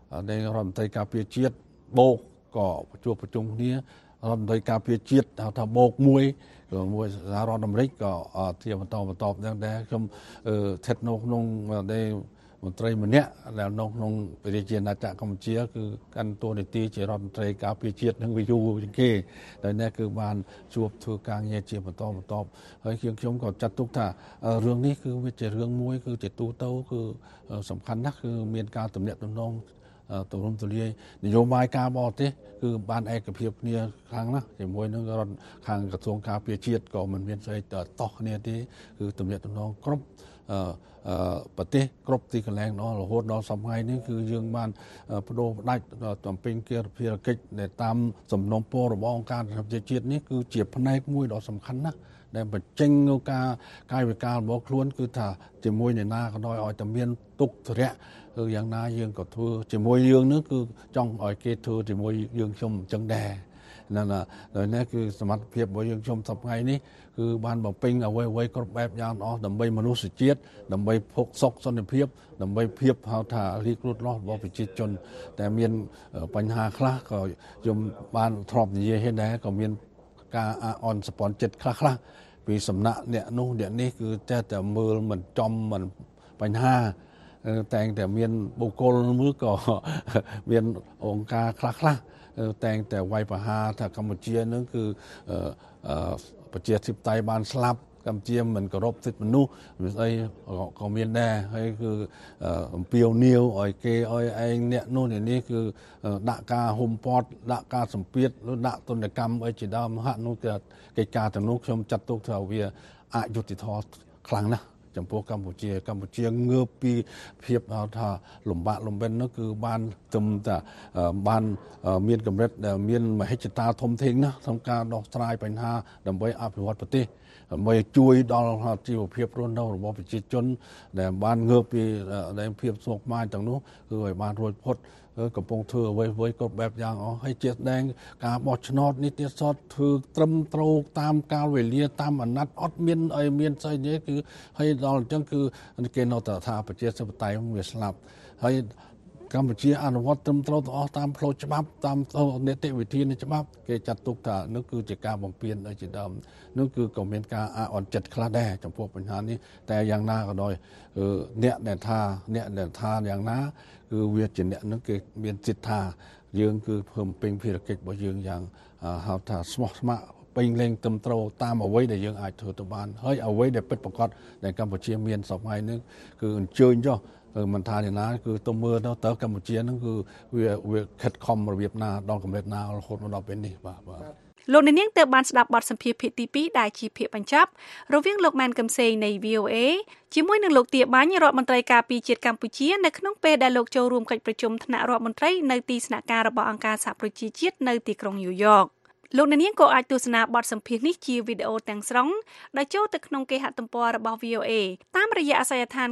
ដែលរដ្ឋមន្ត្រីការពារជាតិបូកក៏ជួបប្រជុំគ្នារដ្ឋមន្ត្រីការពារជាតិហៅថាបូកមួយសហរដ្ឋអាមេរិកក៏ជាបន្តយ៉ាងដែរខ្ញុំស្ថិតនៅក្នុងដែលមន្ត្រីម្នាក់ដែលនៅក្នុងប្រជាជាតិអាចារ្យកម្ពុជាគឺកាន់តួនាទីជារដ្ឋមន្ត្រីការពារជាតិនឹងវាយូរជាងគេតែនេះគឺបានជួបធ្វើការងារជាបន្តហើយខ្ញុំក៏ចាត់ទុកថារឿងនេះគឺវាជារឿងមួយគឺជាទូទៅគឺសំខាន់ណាស់គឺមានការទំនាក់ទំនងទូលំទូលាយនយោបាយការបរទេសគឺបានឯកភាពគ្នាខ្លាំងណាស់ជាមួយនឹងរដ្ឋខាងក្រសួងការពារជាតិក៏មិនមានស្អីតោះគ្នាទេគឺទំនាក់ទំនងគ្រប់ប្រទេសគ្រប់ទីកន្លែងរហូតដល់សប្តាហ៍នេះគឺយើងបានបដូរផ្ដាច់តំពេញភារកិច្ចដែលតាមសំណុំពររបស់អង្គការសហប្រជាជាតិនេះគឺជាផ្នែកមួយដ៏សំខាន់ណាស់ដែលបញ្ចេញនៅការកាយវិការរបស់ខ្លួនគឺថាជាមួយអ្នកណាក៏ដោយឲ្យតែមានទុកធរៈគឺយ៉ាងណាយើងក៏ធ្វើជាមួយយើងនឹងគឺចង់ឲ្យគេធ្វើជាមួយយើងខ្ញុំអញ្ចឹងដែរនេះគឺសមត្ថភាពរបស់យើងខ្ញុំសប្តាហ៍នេះគឺបានបំពេញអ្វីគ្រប់បែបយ៉ាងអស់ដើម្បីមនុស្សជាតិដើម្បីភោគសុខសន្តិភាពដើម្បីភាពហៅថារីករូតលាស់របស់ប្រជាជនតែមានបញ្ហាខ្លះក៏ខ្ញុំបានធ្លាប់និយាយឲ្យដែរក៏មានការអន់សពន់ចិត្តខ្លះពីសំណាក់អ្នកនោះអ្នកនេះគឺតែមើលមិនចំមិនបញ្ហាតែងតែមានបុគ្គលមួយក៏មានអង្គការខ្លះតែងតែវាយប្រហារថាកម្ពុជានឹងគឺប្រជាធិបតេយ្យបានស្លាប់កម្ពុជាមិនគោរពសិទ្ធិមនុស្សវាស្អីក៏មានដែរហើយគឺអំពាវនាវឲ្យគេឲ្យឯងអ្នកនោះនេះគឺដាក់ការហុំព័ទ្ធដាក់ការសម្ពាធឬដាក់ទណ្ឌកម្មអីជាដើមហាក់នោះគឺកិច្ចការទាំងនោះខ្ញុំចាត់ទុកថាវាអយុត្តិធម៌ខ្លាំងណាស់ចំពោះកម្ពុជាងើបពីភាពថាលំបាកលំបិននោះគឺបានទំតែបានមានកម្រិតដែលមានមហិច្ឆតាធំធេងណាស់ក្នុងការដោះស្រាយបញ្ហាដើម្បីអភិវឌ្ឍប្រទេសដើម្បីជួយដល់ជីវភាពរស់នៅរបស់ប្រជាជនដែលបានងើបពីដែលភាពស្មុគស្មាញទាំងនោះគឺឲ្យបានរួចផុតកំពុងធ្វើអ្វីគ្រប់បែបយ៉ាងអស់ហើយជាស្ដែងការបោះឆ្នោតនេះទៀតសតធ្វើត្រឹមត្រូវតាមកាលវេលាតាមអាណត្តិអត់មានអីមានស្អីទេគឺហើយដល់អញ្ចឹងគឺគេនៅតែថាប្រជាធិបតេយ្យវាស្លាប់ហើយកម្ពុជាអនុវត្តត្រឹមត្រូវទាំងអស់តាមផ្លូវច្បាប់តាមនីតិវិធីនៃច្បាប់គេចាត់ទុកថានោះគឺជាការបំពានដោយជាដើមនោះគឺក៏មានការអន់ចិត្តខ្លះដែរចំពោះបញ្ហានេះតែយ៉ាងណាក៏ដោយអ្នកដែលថាយ៉ាងណាគឺវាជាអ្នកនឹងគេមានសិទ្ធិថាយើងគឺធ្វើពេញភារកិច្ចរបស់យើងយ៉ាងហៅថាស្មោះស្ម័គ្រពេញលេងត្រឹមត្រូវតាមអ្វីដែលយើងអាចធ្វើទៅបានហើយអ្វីដែលពិតប្រាកដដែលកម្ពុជាមានសពថ្ងៃនេះគឺអញ្ជើញចុះមិនថាយ៉ាងណាគឺទៅមើលទៅកម្ពុជានឹងគឺវាខិតខំរបៀបណាដល់កម្រិតណារហូតមកដល់ពេលនេះបាទលោកនាងទើបបានស្ដាប់បទសម្ភាសន៍ភាគទី2ដែលជាភាគបញ្ចប់រវាងលោកម៉ែនកឹមសេងនៃ VOA ជាមួយនឹងលោកទាបាញ់រដ្ឋមន្ត្រីការពារជាតិកម្ពុជានៅក្នុងពេលដែលលោកចូលរួមកិច្ចប្រជុំថ្នាក់រដ្ឋមន្ត្រីនៅទីស្នាក់ការរបស់អង្គការសហប្រជាជាតិនៅទីក្រុងញូវយ៉កលោកនាងក៏អាចទស្សនាបទសម្ភាសន៍នេះជាវីដេអូទាំងស្រុងដោយចូលទៅក្នុងគេហទំព័ររបស់ VOA តាមរយៈអាសយដ្ឋាន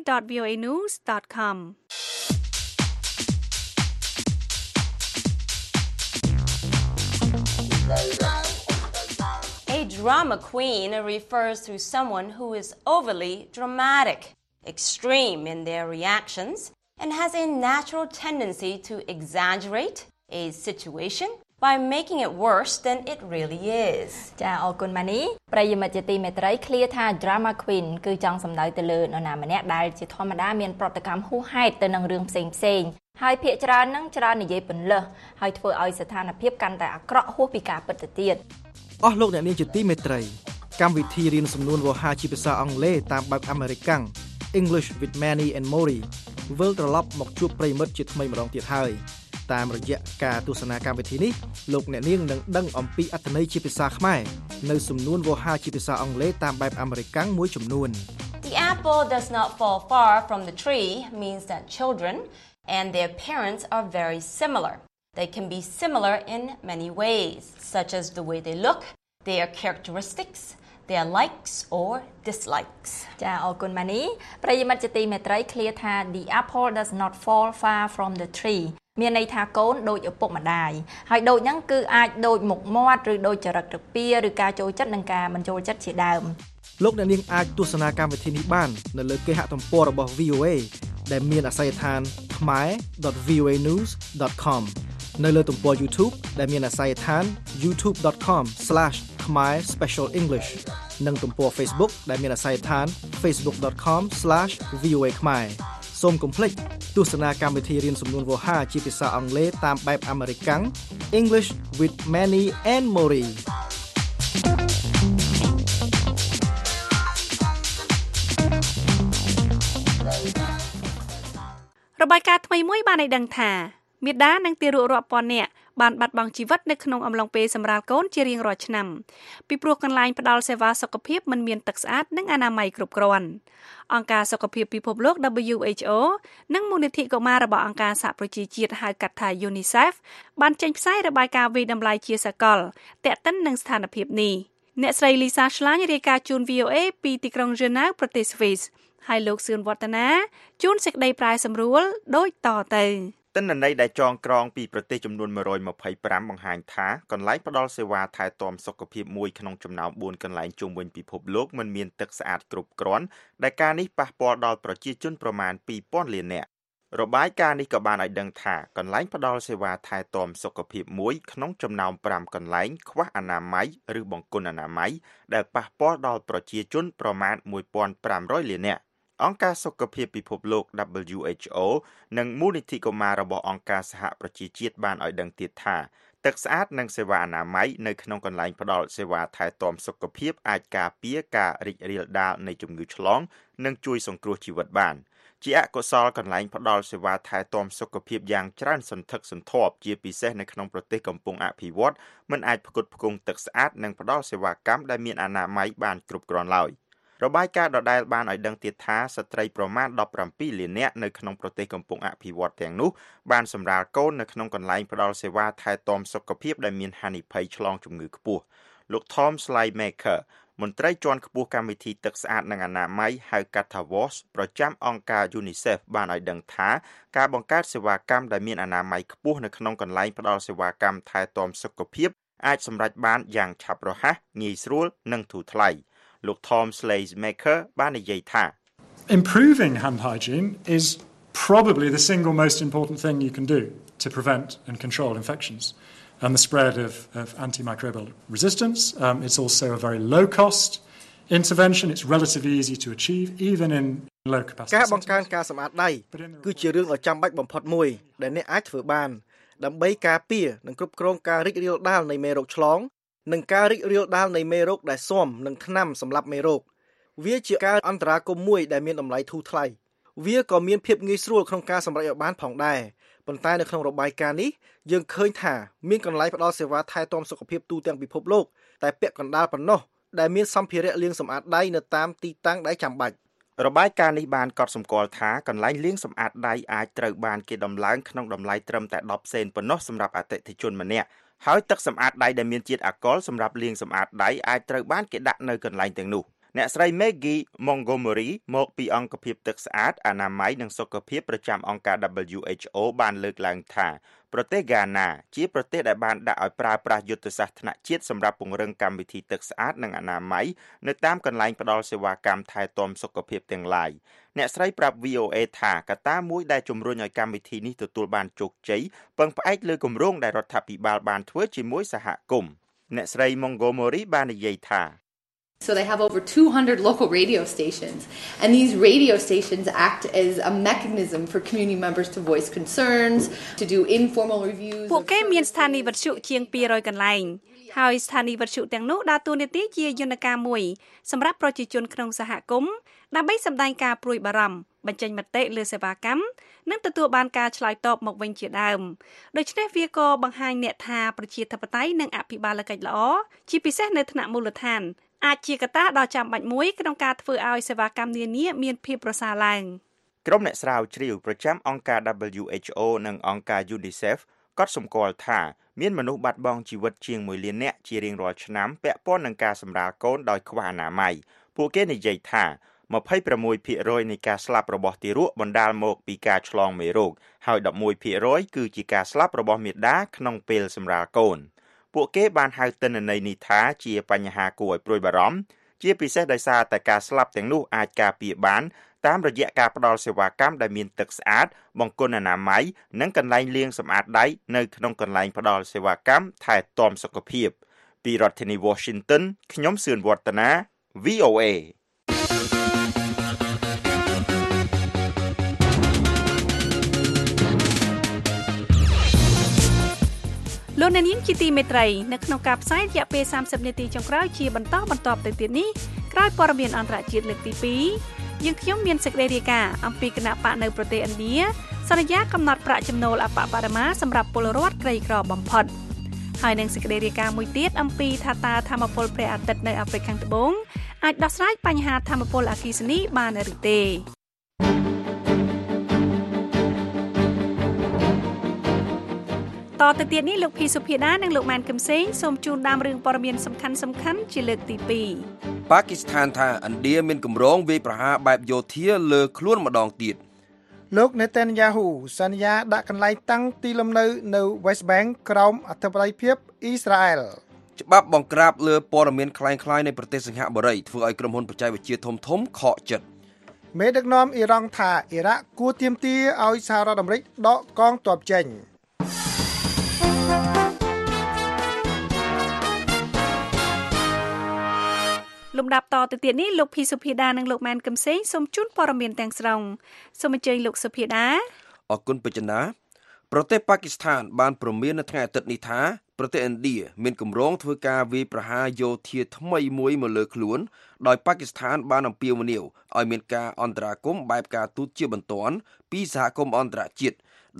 khmer.voanews.com A drama queen refers to someone who is overly dramatic, extreme in their reactions, and has a natural tendency to exaggerate a situation by making it worse than it really is. ចាអរគុណម៉ានីប្រិយមិត្តជាទីមេត្រីឃ្លាថា drama queen គឺចង់សំដៅទៅលើនរណាម្នាក់ដែលជាធម្មតាមានប្រតិកម្មហួសហេតុទៅនឹងរឿងផ្សេងហើយភាគច្រើននឹងច្រើននិយាយពន្លឹះហើយធ្វើឲ្យស្ថានភាពកាន់តែអាក្រក់ហួសពីការពិតទៅទៀតអស់លោកអ្នកនាងជាទីមេត្រីកម្មវិធីរៀនសំនួនវោហាជាភាសាអង់គ្លេសតាមបែបអាមេរិកាំង English with Manny and Mori វិលត្រឡប់មកជួបប្រិយមិត្តជាថ្មីម្ដងទៀតហើយតាមរយៈការទស្សនាកម្មវិធីនេះលោកអ្នកនាងនឹងដឹងអំពីអត្ថន័យជាភាសាខ្មែរនៅសំនួនវោហាជាភាសាអង់គ្លេសតាមបែបអាមេរិកាំងមួយចំនួន The apple does not fall far from the tree means that children and their parents are very similar. They can be similar in many ways, such as the way they look, their characteristics, their likes or dislikes. ចាអរគុណម៉ានីប្រិយមិត្តជាទីមេត្រីឃ្លាថា The apple does not fall far from the tree មានន័យថាកូនដូចឪពុកម្ដាយហើយដូចហ្នឹងគឺអាចដូចមុខមាត់ឬដូចចរិតត្រពាឬការចូលចិត្តនិងការមិនចូលចិត្តជាដើមលោកអ្នកនាងអាចទស្សនាកម្មវិធីនេះបាននៅលើគេហទំព័ររបស់ VOA ដែលមានអាសយដ្ឋាន khmer.voanews.com នៅលើទំព័រ YouTube ដែលមានអាសយដ្ឋាន youtube.com/khmer specialenglish និងទំព័រ Facebook ដែលមានអាសយដ្ឋាន facebook.com/voa khmer សូមកុំភ្លេចទស្សនាកម្មវិធីរៀនសំនួនវោហាជាភាសាអង់គ្លេសតាមបែបអាមេរិកាំង English with Manny and Mori របាយការណ៍ថ្មីមួយបានឲ្យដឹងថាមាតានិងទារករាប់ពាន់នាក់បានបាត់បង់ជីវិតនៅក្នុងអំឡុងពេលសម្រាលកូនជារៀងរាល់ឆ្នាំពីព្រោះកន្លែងផ្ដល់សេវាសុខភាពមិនមានទឹកស្អាតនិងអនាម័យគ្រប់គ្រាន់អង្គការសុខភាពពិភពលោក WHO និងមូលនិធិកុមាររបស់អង្គការសហប្រជាជាតិហៅកាត់ថា UNICEF បានចេញផ្សាយរបាយការណ៍វិតម្លៃជាសកលទាក់ទិននឹងស្ថានភាពនេះអ្នកស្រី Lisa Schlein រាយការណ៍ជូន VOA ពីទីក្រុង Geneva ប្រទេសស្វីសហើយលោកសឿនវឌ្ឍនាជួនសេចក្តីប្រែសម្រួលដូចតទៅទិន្នន័យដែលចងក្រងពីប្រទេសចំនួន125បង្ហាញថាកន្លែងផ្ដល់សេវាថែទាំសុខភាពមួយក្នុងចំណោម4កន្លែងជុំវិញពិភពលោកមិនមានទឹកស្អាតគ្រប់គ្រាន់ដែលការនេះប៉ះពាល់ដល់ប្រជាជនប្រមាណ 2,000 លាននាក់របាយការណ៍នេះក៏បានឲ្យដឹងថាកន្លែងផ្ដល់សេវាថែទាំសុខភាពមួយក្នុងចំណោម5កន្លែងខ្វះអនាម័យឬបង្គន់អនាម័យដែលប៉ះពាល់ដល់ប្រជាជនប្រមាណ 1,500 លាននាក់អង្គការសុខភាពពិភពលោក WHO និងមូលនិធិកុមាររបស់អង្គការសហប្រជាជាតិបានឲ្យដឹងទៀតថាទឹកស្អាតនិងសេវាអនាម័យនៅក្នុងកន្លែងផ្ដល់សេវាថែទាំសុខភាពអាចការពារការរីករាលដាលនៃជំងឺឆ្លងនិងជួយសង្គ្រោះជីវិតបានជាអកុសលកន្លែងផ្ដល់សេវាថែទាំសុខភាពយ៉ាងច្រើនសន្ធឹកសន្ធាប់ជាពិសេសនៅក្នុងប្រទេសកំពុងអភិវឌ្ឍមិនអាចផ្គត់ផ្គង់ទឹកស្អាតនិងផ្ដល់សេវាកម្មដែលមានអនាម័យបានគ្រប់គ្រាន់ឡើយរបាយការណ៍ដដែលបានឲ្យដឹងទៀតថាស្ត្រីប្រមាណ17លាននាក់នៅក្នុងប្រទេសកំពុងអភិវឌ្ឍទាំងនោះបានសម្រាលកូននៅក្នុងកន្លែងផ្ដល់សេវាថែទាំសុខភាពដែលមានហានិភ័យឆ្លងជំងឺខ្ពស់លោក Tom Schleiermacher មន្ត្រីជាន់ខ្ពស់កម្មវិធីទឹកស្អាតនិងអនាម័យហៅកាត់ថា WASH ប្រចាំអង្គការ UNICEF បានឲ្យដឹងថាការបង្កើតសេវាកម្មដែលមានអនាម័យខ្ពស់នៅក្នុងកន្លែងផ្ដល់សេវាកម្មថែទាំសុខភាពអាចសម្រេចបានយ៉ាងឆាប់រហ័សងាយស្រួលនិងធូរថ្លៃលោក Tom Schleiermacher បាននិយាយថា Improving hand hygiene is probably the single most important thing you can do to prevent and control infections and the spread of antimicrobial resistance. It's also a very low-cost intervention. It's relatively easy to achieve, even in low capacity. ការបង្កើនការសម្អាតដៃគឺជារឿងដ៏ចាំបាច់បំផុតមួយដែលអ្នកអាចធ្វើបានដើម្បីការពារនិងគ្រប់គ្រងការរីករាលដាលនៃមេរោគឆ្លងនិងការរីករាលដាលនៃមេរោគដែលស៊ាំនឹងថ្នាំសម្រាប់មេរោគវាជាការអន្តរាគមន៍មួយដែលមានតម្លៃធូរថ្លៃវាក៏មានភាពងាយស្រួលក្នុងការសម្រេចឲ្យបានផងដែរប៉ុន្តែនៅក្នុងរបាយការណ៍នេះយើងឃើញថាមានកន្លែងផ្ដល់សេវាថែទាំសុខភាពទូទាំងពិភពលោកតែពាក់កណ្ដាលប៉ុណ្ណោះដែលមានសម្ភារៈលាងសម្អាតដៃនៅតាមទីតាំងដែលចាំបាច់របាយការណ៍នេះបានកត់សម្គាល់ថាកន្លែងលាងសម្អាតដៃអាចត្រូវបានគេដំឡើងក្នុងតម្លៃត្រឹមតែ10សេនប៉ុណ្ណោះសម្រាប់អតិថិជនម្នាក់ហើយទឹកសម្អាតដៃដែលមានជាតិអាល់កុលសម្រាប់លាងសម្អាតដៃអាចត្រូវបានគេដាក់នៅកន្លែងទាំងនោះអ្នកស្រី Maggie Montgomery មកពីអង្គភាពទឹកស្អាតអនាម័យនិងសុខភាពប្រចាំអង្គការ WHO បានលើកឡើងថាប្រទេសហ្គាណាជាប្រទេសដែលបានដាក់ឲ្យប្រើប្រាស់យុទ្ធសាស្ត្រថ្នាក់ជាតិសម្រាប់ពង្រឹងកម្មវិធីទឹកស្អាតនិងអនាម័យនៅតាមកន្លែងផ្ដល់សេវាកម្មថែទាំសុខភាពទាំងឡាយអ្នកស្រីប្រាប់ VOA ថាកត្តាមួយដែលជំរុញឲ្យកម្មវិធីនេះទទួលបានជោគជ័យពឹងផ្អែកលើគម្រោងដែលរដ្ឋាភិបាលបានធ្វើជាមួយសហគមន៍អ្នកស្រី Montgomery បាននិយាយថា So they have over 200 local radio stations, and these radio stations act as a mechanism for community members to voice concerns, to do informal reviews. ពួកគេមានស្ថានីយ៍វិទ្យុជាង200កន្លែងហើយស្ថានីយ៍វិទ្យុទាំងនោះដើរតួនាទីជាយន្តការមួយសម្រាប់ប្រជាជនក្នុងសហគមន៍ដើម្បីសម្ដែងការព្រួយបារម្ភបញ្ចេញមតិលើសេវាកម្មនិងទទួលបានការឆ្លើយតបមកវិញជាដើមដូច្នេះវាក៏បង្ហាញអ្នកថាប្រជាធិបតេយ្យនិងអភិបាលកិច្ចល្អជាពិសេសនៅថ្នាក់មូលដ្ឋានអាចជាកត្តាដ៏ចាំបាច់មួយក្នុងការធ្វើឲ្យសេវាកម្មនានាមានភាពប្រសើរឡើងក្រុមអ្នកស្រាវជ្រាវប្រចាំអង្គការ WHO និងអង្គការ UNICEF ក៏សម្គាល់ថាមានមនុស្សបាត់បង់ជីវិតជាង1លាននាក់ជារៀងរាល់ឆ្នាំពាក់ព័ន្ធនឹងការសម្រាលកូនដោយខ្វះអនាម័យពួកគេនិយាយថា 26% នៃការស្លាប់របស់ទារកបណ្ដាលមកពីការឆ្លងមេរោគហើយ 11% គឺជាការស្លាប់របស់មាតាក្នុងពេលសម្រាលកូនពួកគេបានហៅទិន្នន័យនេះថាជាបញ្ហាគួរឲ្យព្រួយបារម្ភជាពិសេសដោយសារតែការស្លាប់ទាំងនោះអាចការពារបានតាមរយៈការផ្តល់សេវាកម្មដែលមានទឹកស្អាតបង្គន់អនាម័យនិងកន្លែងលាងសម្អាតដៃនៅក្នុងកន្លែងផ្តល់សេវាកម្មថែទាំសុខភាពពីរដ្ឋធានី Washington ខ្ញុំសឿនវឌ្ឍនា VOA លោកអ្នកនាងជាទីមេត្រីនៅក្នុងការផ្សាយរយៈពេល30នាទីចុងក្រោយជាបន្តទៅទៀតនេះក្រោយព័ត៌មានអន្តរជាតិលើកទី2យើងខ្ញុំមានសេចក្តីរាយការណ៍អំពីគណៈបកនៅប្រទេសឥណ្ឌាសន្យាកំណត់ប្រាក់ចំណូលអបបរមាសម្រាប់ពលរដ្ឋក្រីក្របំផុតហើយនឹងសេចក្តីរាយការណ៍មួយទៀតអំពីថាតើធម្មពលព្រះអាទិត្យនៅអាហ្វ្រិកខាងត្បូងអាចដោះស្រាយបញ្ហាធម្មពលអគ្គិសនីបានឬទេតទៅទៀតនេះលោកភីសុភាដានិងលោកម៉ែនកឹមសេងសូមជូនដើមរឿងព័ត៌មានសំខាន់ជាលើកទី2 ប៉ាគីស្ថានថាឥណ្ឌាមានគម្រោងវាយប្រហារបែបយោធាលើខ្លួនម្ដងទៀតលោកនេតានយ៉ាហ៊ូសន្យាដាក់កន្លែងតាំងទីលំនៅនៅ West Bank ក្រោមអធិបតេយ្យភាពអ៊ីស្រាអែលច្បាប់បង្ក្រាបលើព័ត៌មានคล้ายៗនៃប្រទេសសិង្ហបុរីធ្វើឲ្យក្រុមហ៊ុនបច្ចេកវិទ្យាធំខកចិត្តមេដឹកនាំអ៊ីរ៉ង់ថាអ៊ីរ៉ាក់គួរទាមទារឲ្យសហរដ្ឋអាមេរិកដកកងទ័ពចេញលំដាប់តទៅទៀតនេះលោកភីសុភាដានិងលោកម៉ែនកឹមសេងសូមជូនព័ត៌មានទាំងស្រុងសូមអញ្ជើញលោកសុភាដាអរគុណបញ្ញាប្រទេសប៉ាគីស្ថានបានព្រមាននៅថ្ងៃអាទិត្យនេះថាប្រទេសឥណ្ឌាមានគម្រោងធ្វើការវាយប្រហារយោធាថ្មីមួយមកលើខ្លួនដោយប៉ាគីស្ថានបានអំពាវនាវឲ្យមានការអន្តរាគមន៍បែបការទូតជាបន្ទាន់ពីសហគមន៍អន្តរជាតិ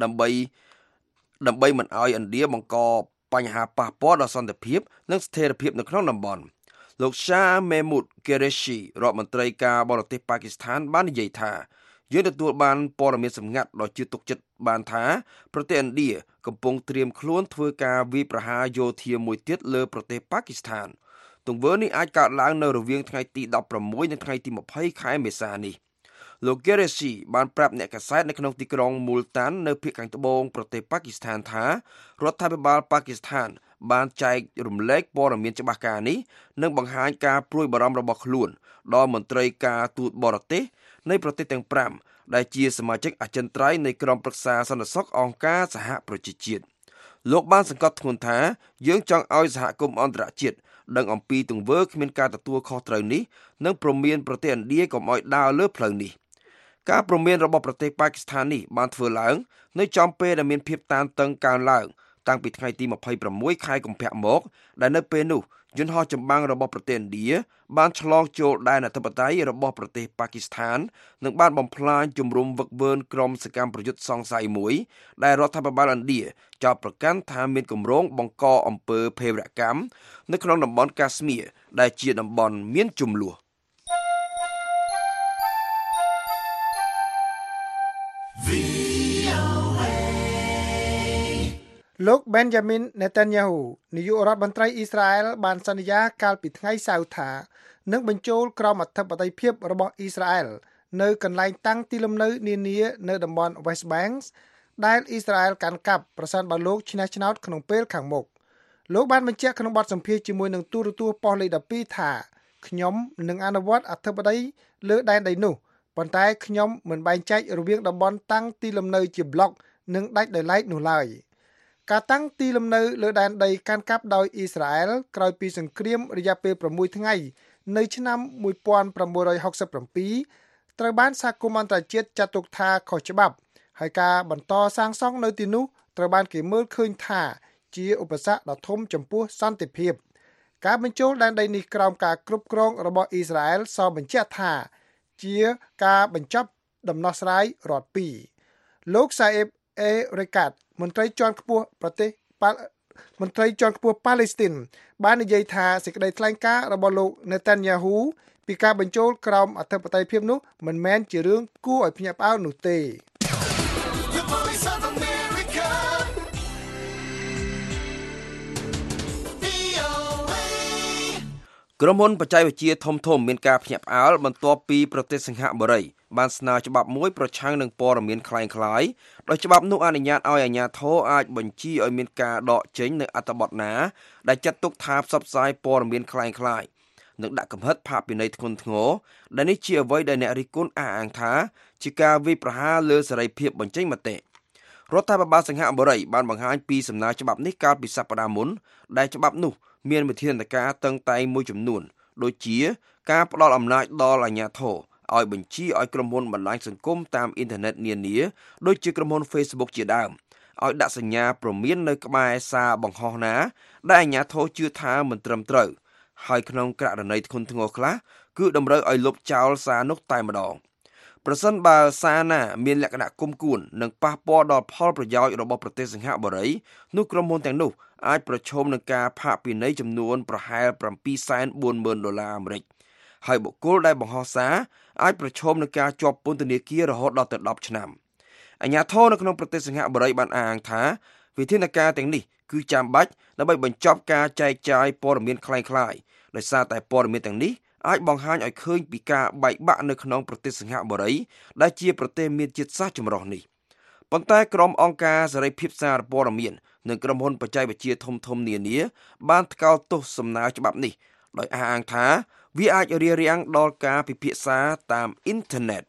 ដើម្បីមិនឲ្យឥណ្ឌាបង្កបញ្ហាប៉ះពាល់ដល់សន្តិភាពនិងស្ថិរភាពនៅក្នុងតំបន់លោកសាមេមូតកេរេស៊ីរដ្ឋមន្ត្រីការបរទេសប៉ាគីស្ថានបាននិយាយថាយើងទទួលបានព័ត៌មានសម្ងាត់ដ៏ជឿទុកចិត្តបានថាប្រទេសឥណ្ឌាកំពុងត្រៀមខ្លួនធ្វើការវាយប្រហារយោធាមួយទៀតលើប្រទេសប៉ាគីស្ថានទង្វើនេះអាចកើតឡើងនៅរវាងថ្ងៃទី16និងថ្ងៃទី20ខែមេសានេះលោកកេរេស៊ីបានប្រាប់អ្នកកាសែតនៅក្នុងទីក្រុងមូលតាននៅភាគខាងត្បូងប្រទេសប៉ាគីស្ថានថារដ្ឋាភិបាលប៉ាគីស្ថានបានចែករំលែកព័ត៌មានច្បាស់ការនេះនិងបង្ហាញការព្រួយបារម្ភរបស់ខ្លួនដល់មន្ត្រីការទូតបរទេសនៃប្រទេសទាំង5ដែលជាសមាជិកអចិន្ត្រៃយ៍នៃក្រុមប្រឹក្សាសន្តិសុខអង្គការសហប្រជាជាតិលោកបានសង្កត់ធ្ងន់ថាយើងចង់ឲ្យសហគមន៍អន្តរជាតិដឹងអំពីទង្វើគ្មានការទទួលខុសត្រូវនេះនិងព្រមានប្រទេសឥណ្ឌាកុំឲ្យដើរលើផ្លូវនេះការព្រមានរបស់ប្រទេសប៉ាគីស្ថាននេះបានធ្វើឡើងនៅចំពេលដែលមានភាពតានតឹងកើនឡើងតាំងពីថ្ងៃទី26ខែកុម្ភៈមកដែលនៅពេលនោះយន្តហោះចម្បាំងរបស់ប្រទេសឥណ្ឌាបានឆ្លងចូលដែនអធិបតេយ្យរបស់ប្រទេសប៉ាគីស្ថាននិងបានបំផ្លាញជំរំវឹកវើក្រុមសកម្មប្រយុទ្ធសង្ស័យមួយដែលរដ្ឋាភិបាលឥណ្ឌាចោទប្រកាន់ថាមានគម្រោងបង្កអំពើភេរវកម្មនៅក្នុងតំបន់កាស្មៀរដែលជាតំបន់មានជម្លោះលោក Benjamin Netanyahu នាយករដ្ឋមន្ត្រីអ៊ីស្រាអែលបានសន្យាកាលពីថ្ងៃសៅរ៍ថានឹងបញ្ចូលក្រមអធិបតេយ្យភាពរបស់អ៊ីស្រាអែលនៅកន្លែងតាំងទីលំនៅនានានៅតំបន់ West Bank ដែលអ៊ីស្រាអែលកាន់កាប់ប្រសិនបើលោកឈ្នះឆ្នោតក្នុងពេលខាងមុខលោកបានបញ្ជាក់ក្នុងបទសម្ភាសន៍ជាមួយនឹងទូរទស្សន៍ប៉ុស្តិ៍លេខ12ថាខ្ញុំនឹងអនុវត្តអធិបតេយ្យលើដែនដីនោះប៉ុន្តែខ្ញុំមិនបែងចែករវាងតំបន់តាំងទីលំនៅជាប្លុកនិងដាច់ដោយឡែកនោះឡើយការតាំងទីលំនៅលើដែនដីកាន់កាប់ដោយអ៊ីស្រាអែលក្រោយពីសង្គ្រាមរយៈពេល6ថ្ងៃនៅឆ្នាំ1967ត្រូវបានសហគមន៍អន្តរជាតិចាត់ទុកថាខុសច្បាប់ហើយការបន្តសាងសង់នៅទីនោះត្រូវបានគេមើលឃើញថាជាឧបសគ្គដ៏ធំចំពោះសន្តិភាពការបញ្ចូលដែនដីនេះក្រោមការគ្រប់គ្រងរបស់អ៊ីស្រាអែលសបញ្ជាក់ថាជាការបញ្ចប់ដំណោះស្រាយរដ្ឋ2លោកសាអេបអេរេកាតមន្ត្រីជាន់ខ្ពស់ប៉ាឡេស្ទីនបាននិយាយថាសេចក្តីថ្លែងការណ៍របស់លោក Netanyahu ពីការបញ្ចូលក្រមអធិបតេយ្យភាពនោះមិនមែនជារឿងគួរឲ្យភ្ញាក់ផ្អើលនោះទេក្រុមហ៊ុនបច្ចេកវិទ្យាធំមានការភ្ញាក់ផ្អើលបន្ទាប់ពីប្រទេសសិង្ហបុរីបានស្នើច្បាប់មួយប្រឆាំងនឹងព័ត៌មានคล้ายៗដោយច្បាប់នោះអនុញ្ញាតឲ្យអាជ្ញាធរអាចបញ្ជាឲ្យមានការដកចេញនៅអត្ថបទណាដែលចាត់ទុកថាផ្សព្វផ្សាយព័ត៌មានคล้ายៗនិងដាក់កំហិតផាកពិន័យធ្ងន់ធ្ងរដែលនេះជាអ្វីដែលអ្នករិះគន់អះអាងថាជាការវាយប្រហារលើសេរីភាពបញ្ចេញមតិរដ្ឋាភិបាលសិង្ហបុរីបានបង្ហាញពីសំណើច្បាប់នេះកាលពីសប្តាហ៍មុនដែលច្បាប់នោះមានវិធានការតឹងតែងមួយចំនួនដូចជាការផ្ដល់អំណាចដល់អាជ្ញាធរឲ្យបញ្ជាឲ្យក្រុមហ៊ុនបណ្ដាញសង្គមតាមអ៊ីនធឺណិតនានាដូចជាក្រុមហ៊ុន Facebook ជាដើមឲ្យដាក់សញ្ញាព្រមាននៅក្បែរសារបង្ហោះណាដែលអាជ្ញាធរជឿថាមិនត្រឹមត្រូវហើយក្នុងករណីធ្ងន់ធ្ងរខ្លះគឺតម្រូវឲ្យលុបចោលសារនោះតែម្ដងប្រសិនបើសារណាមានលក្ខណៈគុំគួននិងប៉ះពាល់ដល់ផលប្រយោជន៍របស់ប្រទេសសិង្ហបុរីនោះក្រុមហ៊ុនទាំងនោះអាចប្រឈមនឹងការផាកពិន័យចំនួនប្រហែល$740,000ហើយបុគ្គលដែលបង្ហោះសារអាចប្រឈមនឹងការជាប់ពន្ធនាគាររហូតដល់ទៅ10ឆ្នាំអាជ្ញាធរនៅក្នុងប្រទេសសិង្ហបុរីបានអះអាងថាវិធានការទាំងនេះគឺចាំបាច់ដើម្បីបញ្ចប់ការចែកចាយព័ត៌មានคล้ายៗដោយសារតែព័ត៌មានទាំងនេះអាចបង្ហាញឲ្យឃើញពីការបែកបាក់នៅក្នុងប្រទេសសិង្ហបុរីដែលជាប្រទេសមានជាតិសាសន៍ចម្រុះនេះប៉ុន្តែក្រុមអង្គការសេរីភាពសារព័ត៌មាននិងក្រុមហ៊ុនបច្ចេកវិទ្យាធំៗនានាបានថ្កោលទោសសំណើច្បាប់នេះដោយអះអាងថាវាអាចរារាំងដល់ការពិភាក្សាតាមអ៊ីនធឺណិត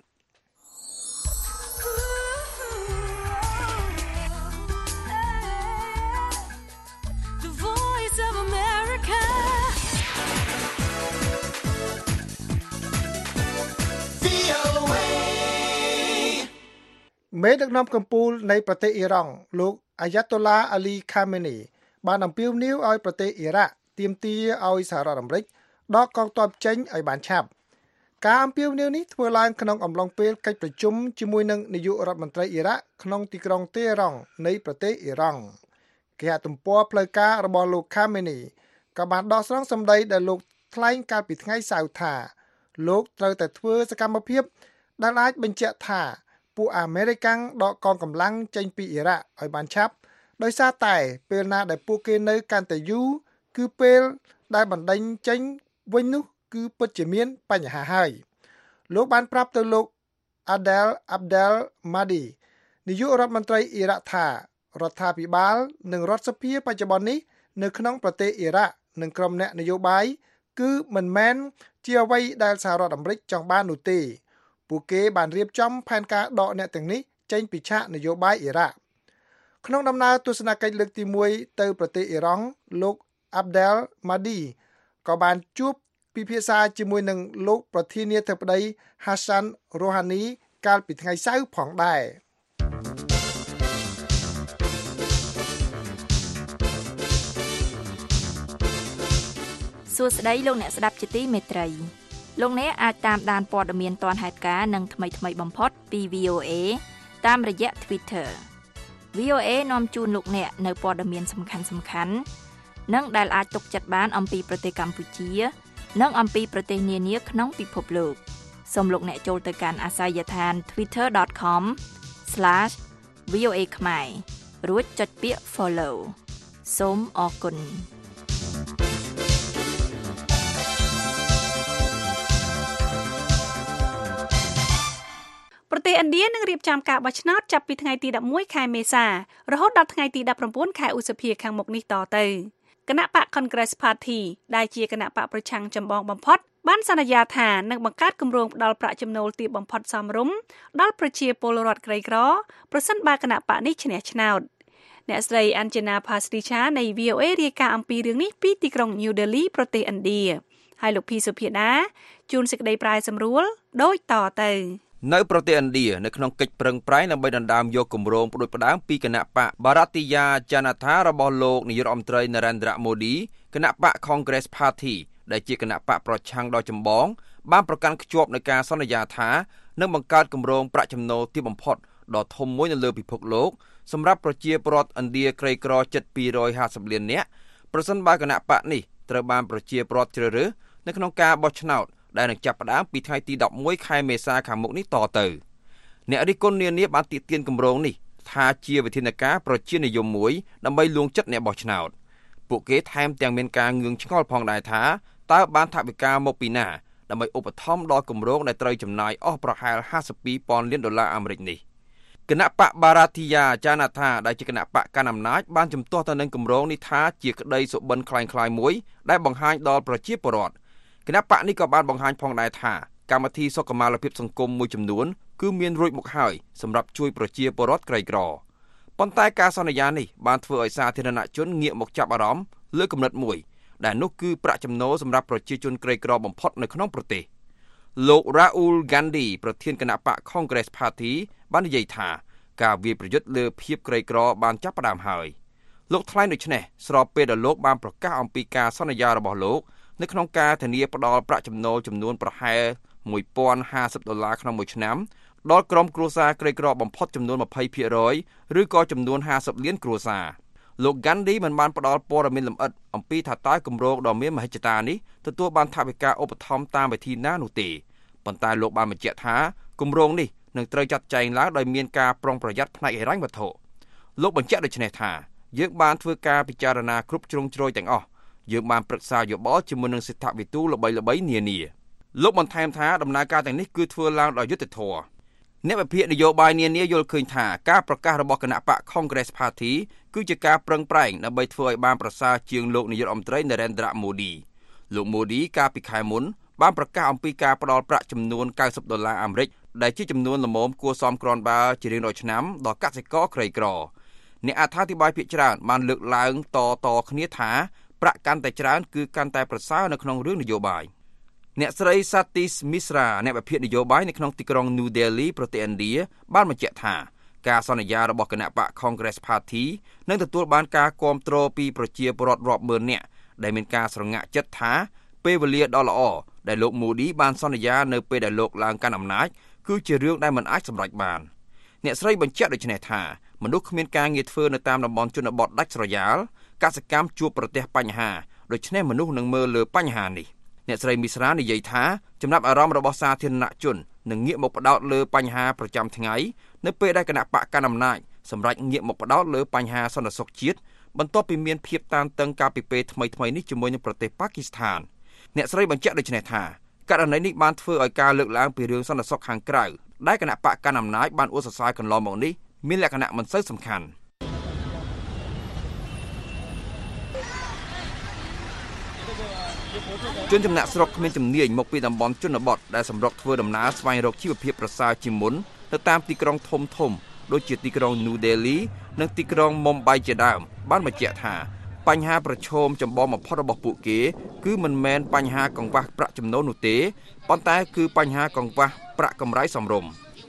មេដឹកនាំកម្ពុជានៃប្រទេសអ៊ីរ៉ង់លោកអាយ៉ាតូឡាអាលីខាមេនីបានអំពាវនាវឲ្យប្រទេសអ៊ីរ៉ាក់ទាមទារឲ្យសហរដ្ឋអាមេរិកដកកងទ័ពចេញឲ្យបានឆាប់ការអំពាវនាវនេះធ្វើឡើងក្នុងអំឡុងពេលកិច្ចប្រជុំជាមួយនឹងនាយករដ្ឋមន្ត្រីអ៊ីរ៉ាក់ក្នុងទីក្រុងតេហរ៉ង់នៃប្រទេសអ៊ីរ៉ង់គេហទំព័រផ្លូវការរបស់លោកខាមេនីក៏បានដកស្រង់សម្ដីដែលលោកថ្លែងកាលពីថ្ងៃសៅរ៍ថាលោកត្រូវតែធ្វើសកម្មភាពដែលអាចបញ្ជាក់ថាពួកអាមេរិកដកកងកម្លាំងចេញពីអ៊ីរ៉ាក់ឲ្យបានឆាប់ដោយសារតែពេលណាដែលពួកគេនៅកាន់តែយូរគឺពេលដែលបណ្ដេញចេញវិញនោះគឺពិតជាមានបញ្ហាហើយលោកបានប្រាប់ទៅលោក Adel Abdel Mahdi នាយករដ្ឋមន្ត្រីអ៊ីរ៉ាក់ថារដ្ឋាភិបាលនិងរដ្ឋសភាបច្ចុប្បន្ននេះនៅក្នុងប្រទេសអ៊ីរ៉ាក់និងក្រុមអ្នកនយោបាយគឺមិនមែនជាអ្វីដែលសហរដ្ឋអាមេរិកចង់បាននោះទេពួកគេបានរៀបចំផែនការដកអ្នកទាំងនេះចេញពីឆាកនយោបាយអ៊ីរ៉ាក់ក្នុងដំណើរទស្សនកិច្ចលើកទី1ទៅប្រទេសអ៊ីរ៉ង់លោក Abdel Mahdi ក៏បានជួបពិភាក្សាជាមួយនឹងលោកប្រធានាធិបតី Hassan Rouhani កាលពីថ្ងៃសៅរ៍ផងដែរសួស្តីលោកអ្នកស្ដាប់ជាទីមេត្រីលោកអ្នកអាចតាមដានព័ត៌មានទាន់ហេតុការណ៍និងថ្មីបំផុតពី VOA តាមរយៈ Twitter VOA នាំជូនលោកអ្នកនៅព័ត៌មានសំខាន់ៗនិងដែលអាចទុកចិត្តបានអំពីប្រទេសកម្ពុជានិងអំពីប្រទេសនានាក្នុងពិភពលោកសូមលោកអ្នកចូលទៅកាន់អាសយដ្ឋាន twitter.com/VOA ខ្មែររួចចុចពាក្យ Follow សូមអរគុណប្រទេសឥណ្ឌានឹងរៀបចំការបោះឆ្នោតចាប់ពីថ្ងៃទី11ខែមេសារហូតដល់ថ្ងៃទី19ខែឧសភាខាងមុខនេះតទៅគណៈបក Congress Party ដែលជាគណៈបកប្រឆាំងចម្បងបំផុតបានសន្យាថានឹងបង្កើតគម្រោងផ្ដល់ប្រាក់ចំណូលទាបបំផុតសមរម្យដល់ប្រជាពលរដ្ឋក្រីក្រប្រសិនបើគណៈបកនេះឈ្នះឆ្នោតអ្នកស្រី Anjana Pasricha នៃ VOA រាយការណ៍អំពីរឿងនេះពីទីក្រុង New Delhi ប្រទេសឥណ្ឌាហើយលោកភីសុភាដាជួនសេចក្តីប្រាយសម្រួលដូចតទៅនៅប្រទេសឥណ្ឌានៅក្នុងកិច្ចប្រឹងប្រែងដើម្បីដណ្ដើមយកគម្រោងផ្ដួចផ្ដើមពីគណៈបក Bharatiya Janata របស់លោកនាយករដ្ឋមន្ត្រី Narendra Modi គណៈបក Congress Party ដែលជាគណៈបកប្រឆាំងដ៏ចម្បងបានប្រកាន់ខ្ជាប់នូវការសន្យាថានឹងបង្កើតគម្រោងប្រាក់ចំណូលទាបបំផុតដ៏ធំមួយនៅលើពិភពលោកសម្រាប់ប្រជាពលរដ្ឋឥណ្ឌាក្រីក្រជិត250លាននាក់ប្រសិនបើគណៈបកនេះត្រូវបានប្រជាពលរដ្ឋជ្រើសរើសនៅក្នុងការបោះឆ្នោតដែលនឹងចាប់ផ្ដើមពីថ្ងៃទី11ខែមេសាខាងមុខនេះតទៅអ្នករិះគន់នានាបានទាក់ទាញគម្រោងនេះថាជាវិធានការប្រជានិយមមួយដើម្បីលួងចិត្តអ្នកបោះឆ្នោតពួកគេថែមទាំងមានការងឿងឆ្ងល់ផងដែរថាតើបានថវិកាមកពីណាដើម្បីឧបត្ថម្ភដល់គម្រោងដែលត្រូវចំណាយអស់ប្រហែល$52,000 លានអាមេរិកនេះគណៈបក Bharatiya Janata ដែលជាគណៈបកកាន់អំណាចបានជំទាស់ទៅនឹងគម្រោងនេះថាជាក្តីសុបិនคล้ายៗមួយដែលបង្ហាញដល់ប្រជាពលរដ្ឋគណៈបកនេះក៏បានបង្ហាញផងដែរថាកម្មវិធីសុខុមាលភាពសង្គមមួយចំនួនគឺមានរួចមកហើយសម្រាប់ជួយប្រជាពលរដ្ឋក្រីក្រប៉ុន្តែការសន្យានេះបានធ្វើឲ្យសាធារណជនងាកមកចាប់អារម្មណ៍លើគំនិតមួយដែលនោះគឺប្រាក់ចំណូលសម្រាប់ប្រជាជនក្រីក្របំផុតនៅក្នុងប្រទេសលោក Rahul Gandhi ប្រធានគណៈបក Congress Party បាននិយាយថាការវាយប្រយុទ្ធលើភាពក្រីក្របានចាប់ផ្ដើមហើយលោកថ្លែងដូចនេះស្របពេលដែលលោកបានប្រកាសអំពីការសន្យារបស់លោកនៅក្នុងការធានាផ្ដល់ប្រាក់ចំណូលចំនួនប្រហែល$1,050ក្នុងមួយឆ្នាំដល់ក្រុមគ្រួសារក្រីក្របំផុតចំនួន 20% ឬក៏ចំនួន50លានគ្រួសារលោក Gandhi មិនបានផ្ដល់ព័ត៌មានលម្អិតអំពីថាតើគម្រោងដ៏មានមហិច្ឆតានេះទទួលបានថវិកាឧបត្ថម្ភតាមវិធីណានោះទេប៉ុន្តែលោកបានបញ្ជាក់ថាគម្រោងនេះនឹងត្រូវចាត់ចែងឡើងដោយមានការប្រុងប្រយ័ត្នផ្នែកហិរញ្ញវត្ថុលោកបញ្ជាក់ដូចនេះថាយើងបានធ្វើការពិចារណាគ្រប់ជ្រុងជ្រោយទាំងអស់យើងបានប្រឹក្សាយោបល់ជាមួយនឹងសិទ្ធិវិទូល្បីៗនានាលោកបន្ថែមថាដំណើរការទាំងនេះគឺធ្វើឡើងដោយយុត្តិធម៌អ្នកវិភាគនយោបាយនានាយល់ឃើញថាការប្រកាសរបស់គណៈបក Congress Party គឺជាការប្រឹងប្រែងដើម្បីធ្វើឲ្យបានប្រសើរជាងលោកនាយករដ្ឋមន្ត្រី Narendra Modi លោក Modi កាលពីខែមុនបានប្រកាសអំពីការផ្ដល់ប្រាក់ចំនួន$90អាមេរិកដែលជាចំនួនល្មមគួរសមគ្រាន់បើជារៀងរាល់ឆ្នាំដល់កសិករក្រីក្រអ្នកអត្ថាធិប្បាយភាគច្រើនបានលើកឡើងតគ្នាថាប្រាក់កាន់តែច្រើនគឺកាន់តែប្រសើរនៅក្នុងរឿងនយោបាយអ្នកស្រី Satish Misra អ្នកវិភាគនយោបាយនៅក្នុងទីក្រុង New Delhi ប្រទេសឥណ្ឌាបានបញ្ជាក់ថាការសន្យារបស់គណៈបក Congress Party នឹងទទួលបានការគាំទ្រពីប្រជាពលរដ្ឋរាប់ម៉ឺននាក់ដែលមានការស្រងាក់ចិត្តថាពេលវេលាដ៏ល្អដែលលោក Modi បានសន្យានៅពេលដែលលោកឡើងកាន់អំណាចគឺជារឿងដែលមិនអាចសម្រេចបានអ្នកស្រីបញ្ជាក់ដូចនេះថាមនុស្សគ្មានការងារធ្វើនៅតាមតំបន់ជនបទដាច់ស្រយាលកសិកម្មជួបប្រទះបញ្ហាដូច្នេះមនុស្សនឹងមើលលើបញ្ហានេះអ្នកស្រីមីស្រានិយាយថាចំណាប់អារម្មណ៍របស់សាធារណជននឹងងាកមកផ្ដោតលើបញ្ហាប្រចាំថ្ងៃនៅពេលដែលគណៈបកកណ្ដាលអំណាចសម្រាប់ងាកមកផ្ដោតលើបញ្ហាសន្តិសុខជាតិបន្ទាប់ពីមានភាពតានតឹងកាលពីពេលថ្មីនេះជាមួយនឹងប្រទេសប៉ាគីស្ថានអ្នកស្រីបញ្ជាក់ដូចនេះថាករណីនេះបានធ្វើឲ្យការលើកឡើងពីរឿងសន្តិសុខខាងក្រៅដែលគណៈបកកណ្ដាលអំណាចបានអួតសរសើរកន្លងមកនេះមានលក្ខណៈមិនសូវសំខាន់ជនចំណាក់ស្រុកគ្មានជំនាញមកពីតំបន់ជនបទដែលសម្រុកធ្វើដំណើរស្វែងរកជីវភាពប្រសើរជាមុនទៅតាមទីក្រុងធំដូចជាទីក្រុង New Delhi និងទីក្រុង Mumbai ជាដើមបានបញ្ជាក់ថាបញ្ហាប្រឈមចម្បងបំផុតរបស់ពួកគេគឺមិនមែនបញ្ហាកង្វះប្រាក់ចំណូលនោះទេប៉ុន្តែគឺបញ្ហាកង្វះប្រាក់កម្រៃសមរម្យ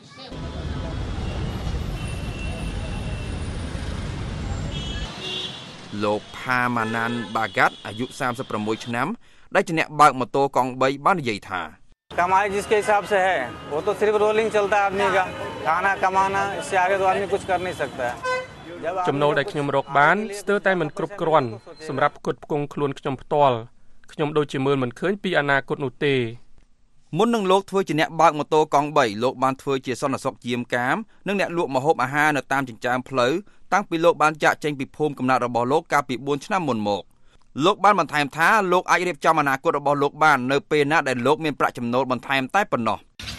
លោក Pamanan Bhagat អាយុ36ឆ្នាំដែលជាអ្នកបើកម៉ូតូកង់3បាននិយាយថា कमाई जिसके हिसाब से है वो तो सिर्फ रोलिंग चलता है आदमी का खाना कमाना इससे आगे तो आदमी कुछ कर नहीं सकता है ចំណូលដែលខ្ញុំរកបានស្ទើរតែមិនគ្រប់គ្រាន់សម្រាប់ផ្គត់ផ្គង់ខ្លួនខ្ញុំផ្ទាល់ខ្ញុំដូចជាមើលមិនឃើញពីអនាគតនោះទេមុននឹងលោកធ្វើជាអ្នកបើកម៉ូតូកង់3លោកបានធ្វើជាសន្តិសុខយាមកាមនិងអ្នកលក់ម្ហូបអាហារនៅតាមចិញ្ចើមផ្លូវតាំងពីលោកបានចាក់ចេញពីភូមិកំណើតរបស់លោកកាលពី4ឆ្នាំមុនមកលោកបានបន្ថែមថាលោកអាចរៀបចំអនាគតរបស់លោកបាននៅពេលណាដែលលោកមានប្រាក់ចំណូលបន្ថែមតែប៉ុណ្ណោះ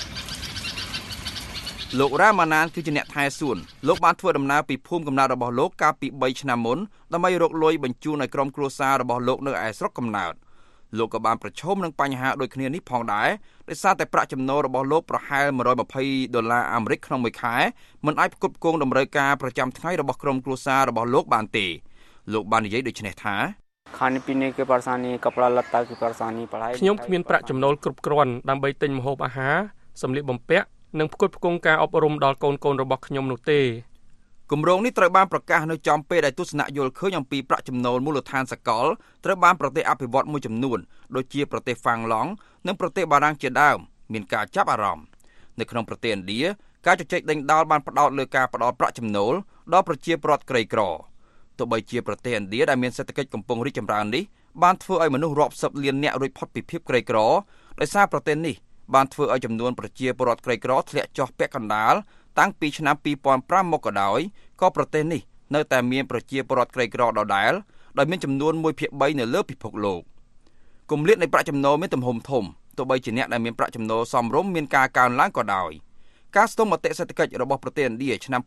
លោក Ramanan គឺជាអ្នកថែសួនលោកបានធ្វើដំណើរពីភូមិកំណើតរបស់លោកកាលពី3ឆ្នាំមុនដើម្បីរកលុយបញ្ជូនឲ្យក្រុមគ្រួសាររបស់លោកនៅឯស្រុកកំណើតលោកក៏បានប្រឈមនឹងបញ្ហាដូចគ្នានេះផងដែរដោយសារតែប្រាក់ចំណូលរបស់លោកប្រហែល$120អាមេរិកក្នុងមួយខែមិនអាចផ្គត់ផ្គង់តម្រូវការប្រចាំថ្ងៃរបស់ក្រុមគ្រួសាររបស់លោកបានទេលោកបាននិយាយដូចនេះថា खाने पीने के परेशानी कपड़ा लत्ता की परेशानी पढ़ाई ខ្ញុំគ្មានប្រាក់ចំណូលគ្រប់គ្រាន់ដើម្បីទិញម្ហូបអាហារសម្លៀកបំពាក់និងផ្គត់ផ្គង់ការអប់រំដល់កូនៗរបស់ខ្ញុំនោះទេគម្រោងនេះត្រូវបានប្រកាសនៅចំពេលដែលទស្សនៈយល់ឃើញអំពីប្រាក់ចំណូលមូលដ្ឋានសកលត្រូវបានប្រទេសអភិវឌ្ឍមួយចំនួនដូចជាប្រទេសហ្វាំងឡង់និងប្រទេសបារាំងជាដើមមានការចាប់អារម្មណ៍នៅក្នុងប្រទេសឥណ្ឌាការជជែកដេញដោលបានផ្ដោតលើការផ្ដល់ប្រាក់ចំណូលដល់ប្រជាពលរដ្ឋក្រីក្រទោះបីជាប្រទេសឥណ្ឌាដែលមានសេដ្ឋកិច្ចកំពុងរីកចម្រើននេះបានធ្វើឲ្យមនុស្សរាប់សិបលាននាក់រួចផុតពីភាពក្រីក្រដោយសារប្រទេសនេះបានធ្វើឲ្យចំនួនប្រជាពលរដ្ឋក្រីក្រធ្លាក់ចុះពាក់កណ្ដាលតាំងពីឆ្នាំ2005មកក៏ដោយក៏ប្រទេសនេះនៅតែមានប្រជាពលរដ្ឋក្រីក្រដដែលដោយមានចំនួន1/3នៅលើពិភពលោកគម្លាតនៃប្រាក់ចំណូលមានទំហំធំទោះបីជាអ្នកដែលមានប្រាក់ចំណូលសមរម្យមានការកើនឡើងក៏ដោយការស្ទង់មតិសេដ្ឋកិច្ចរបស់ប្រទេសឥណ្ឌាឆ្នាំ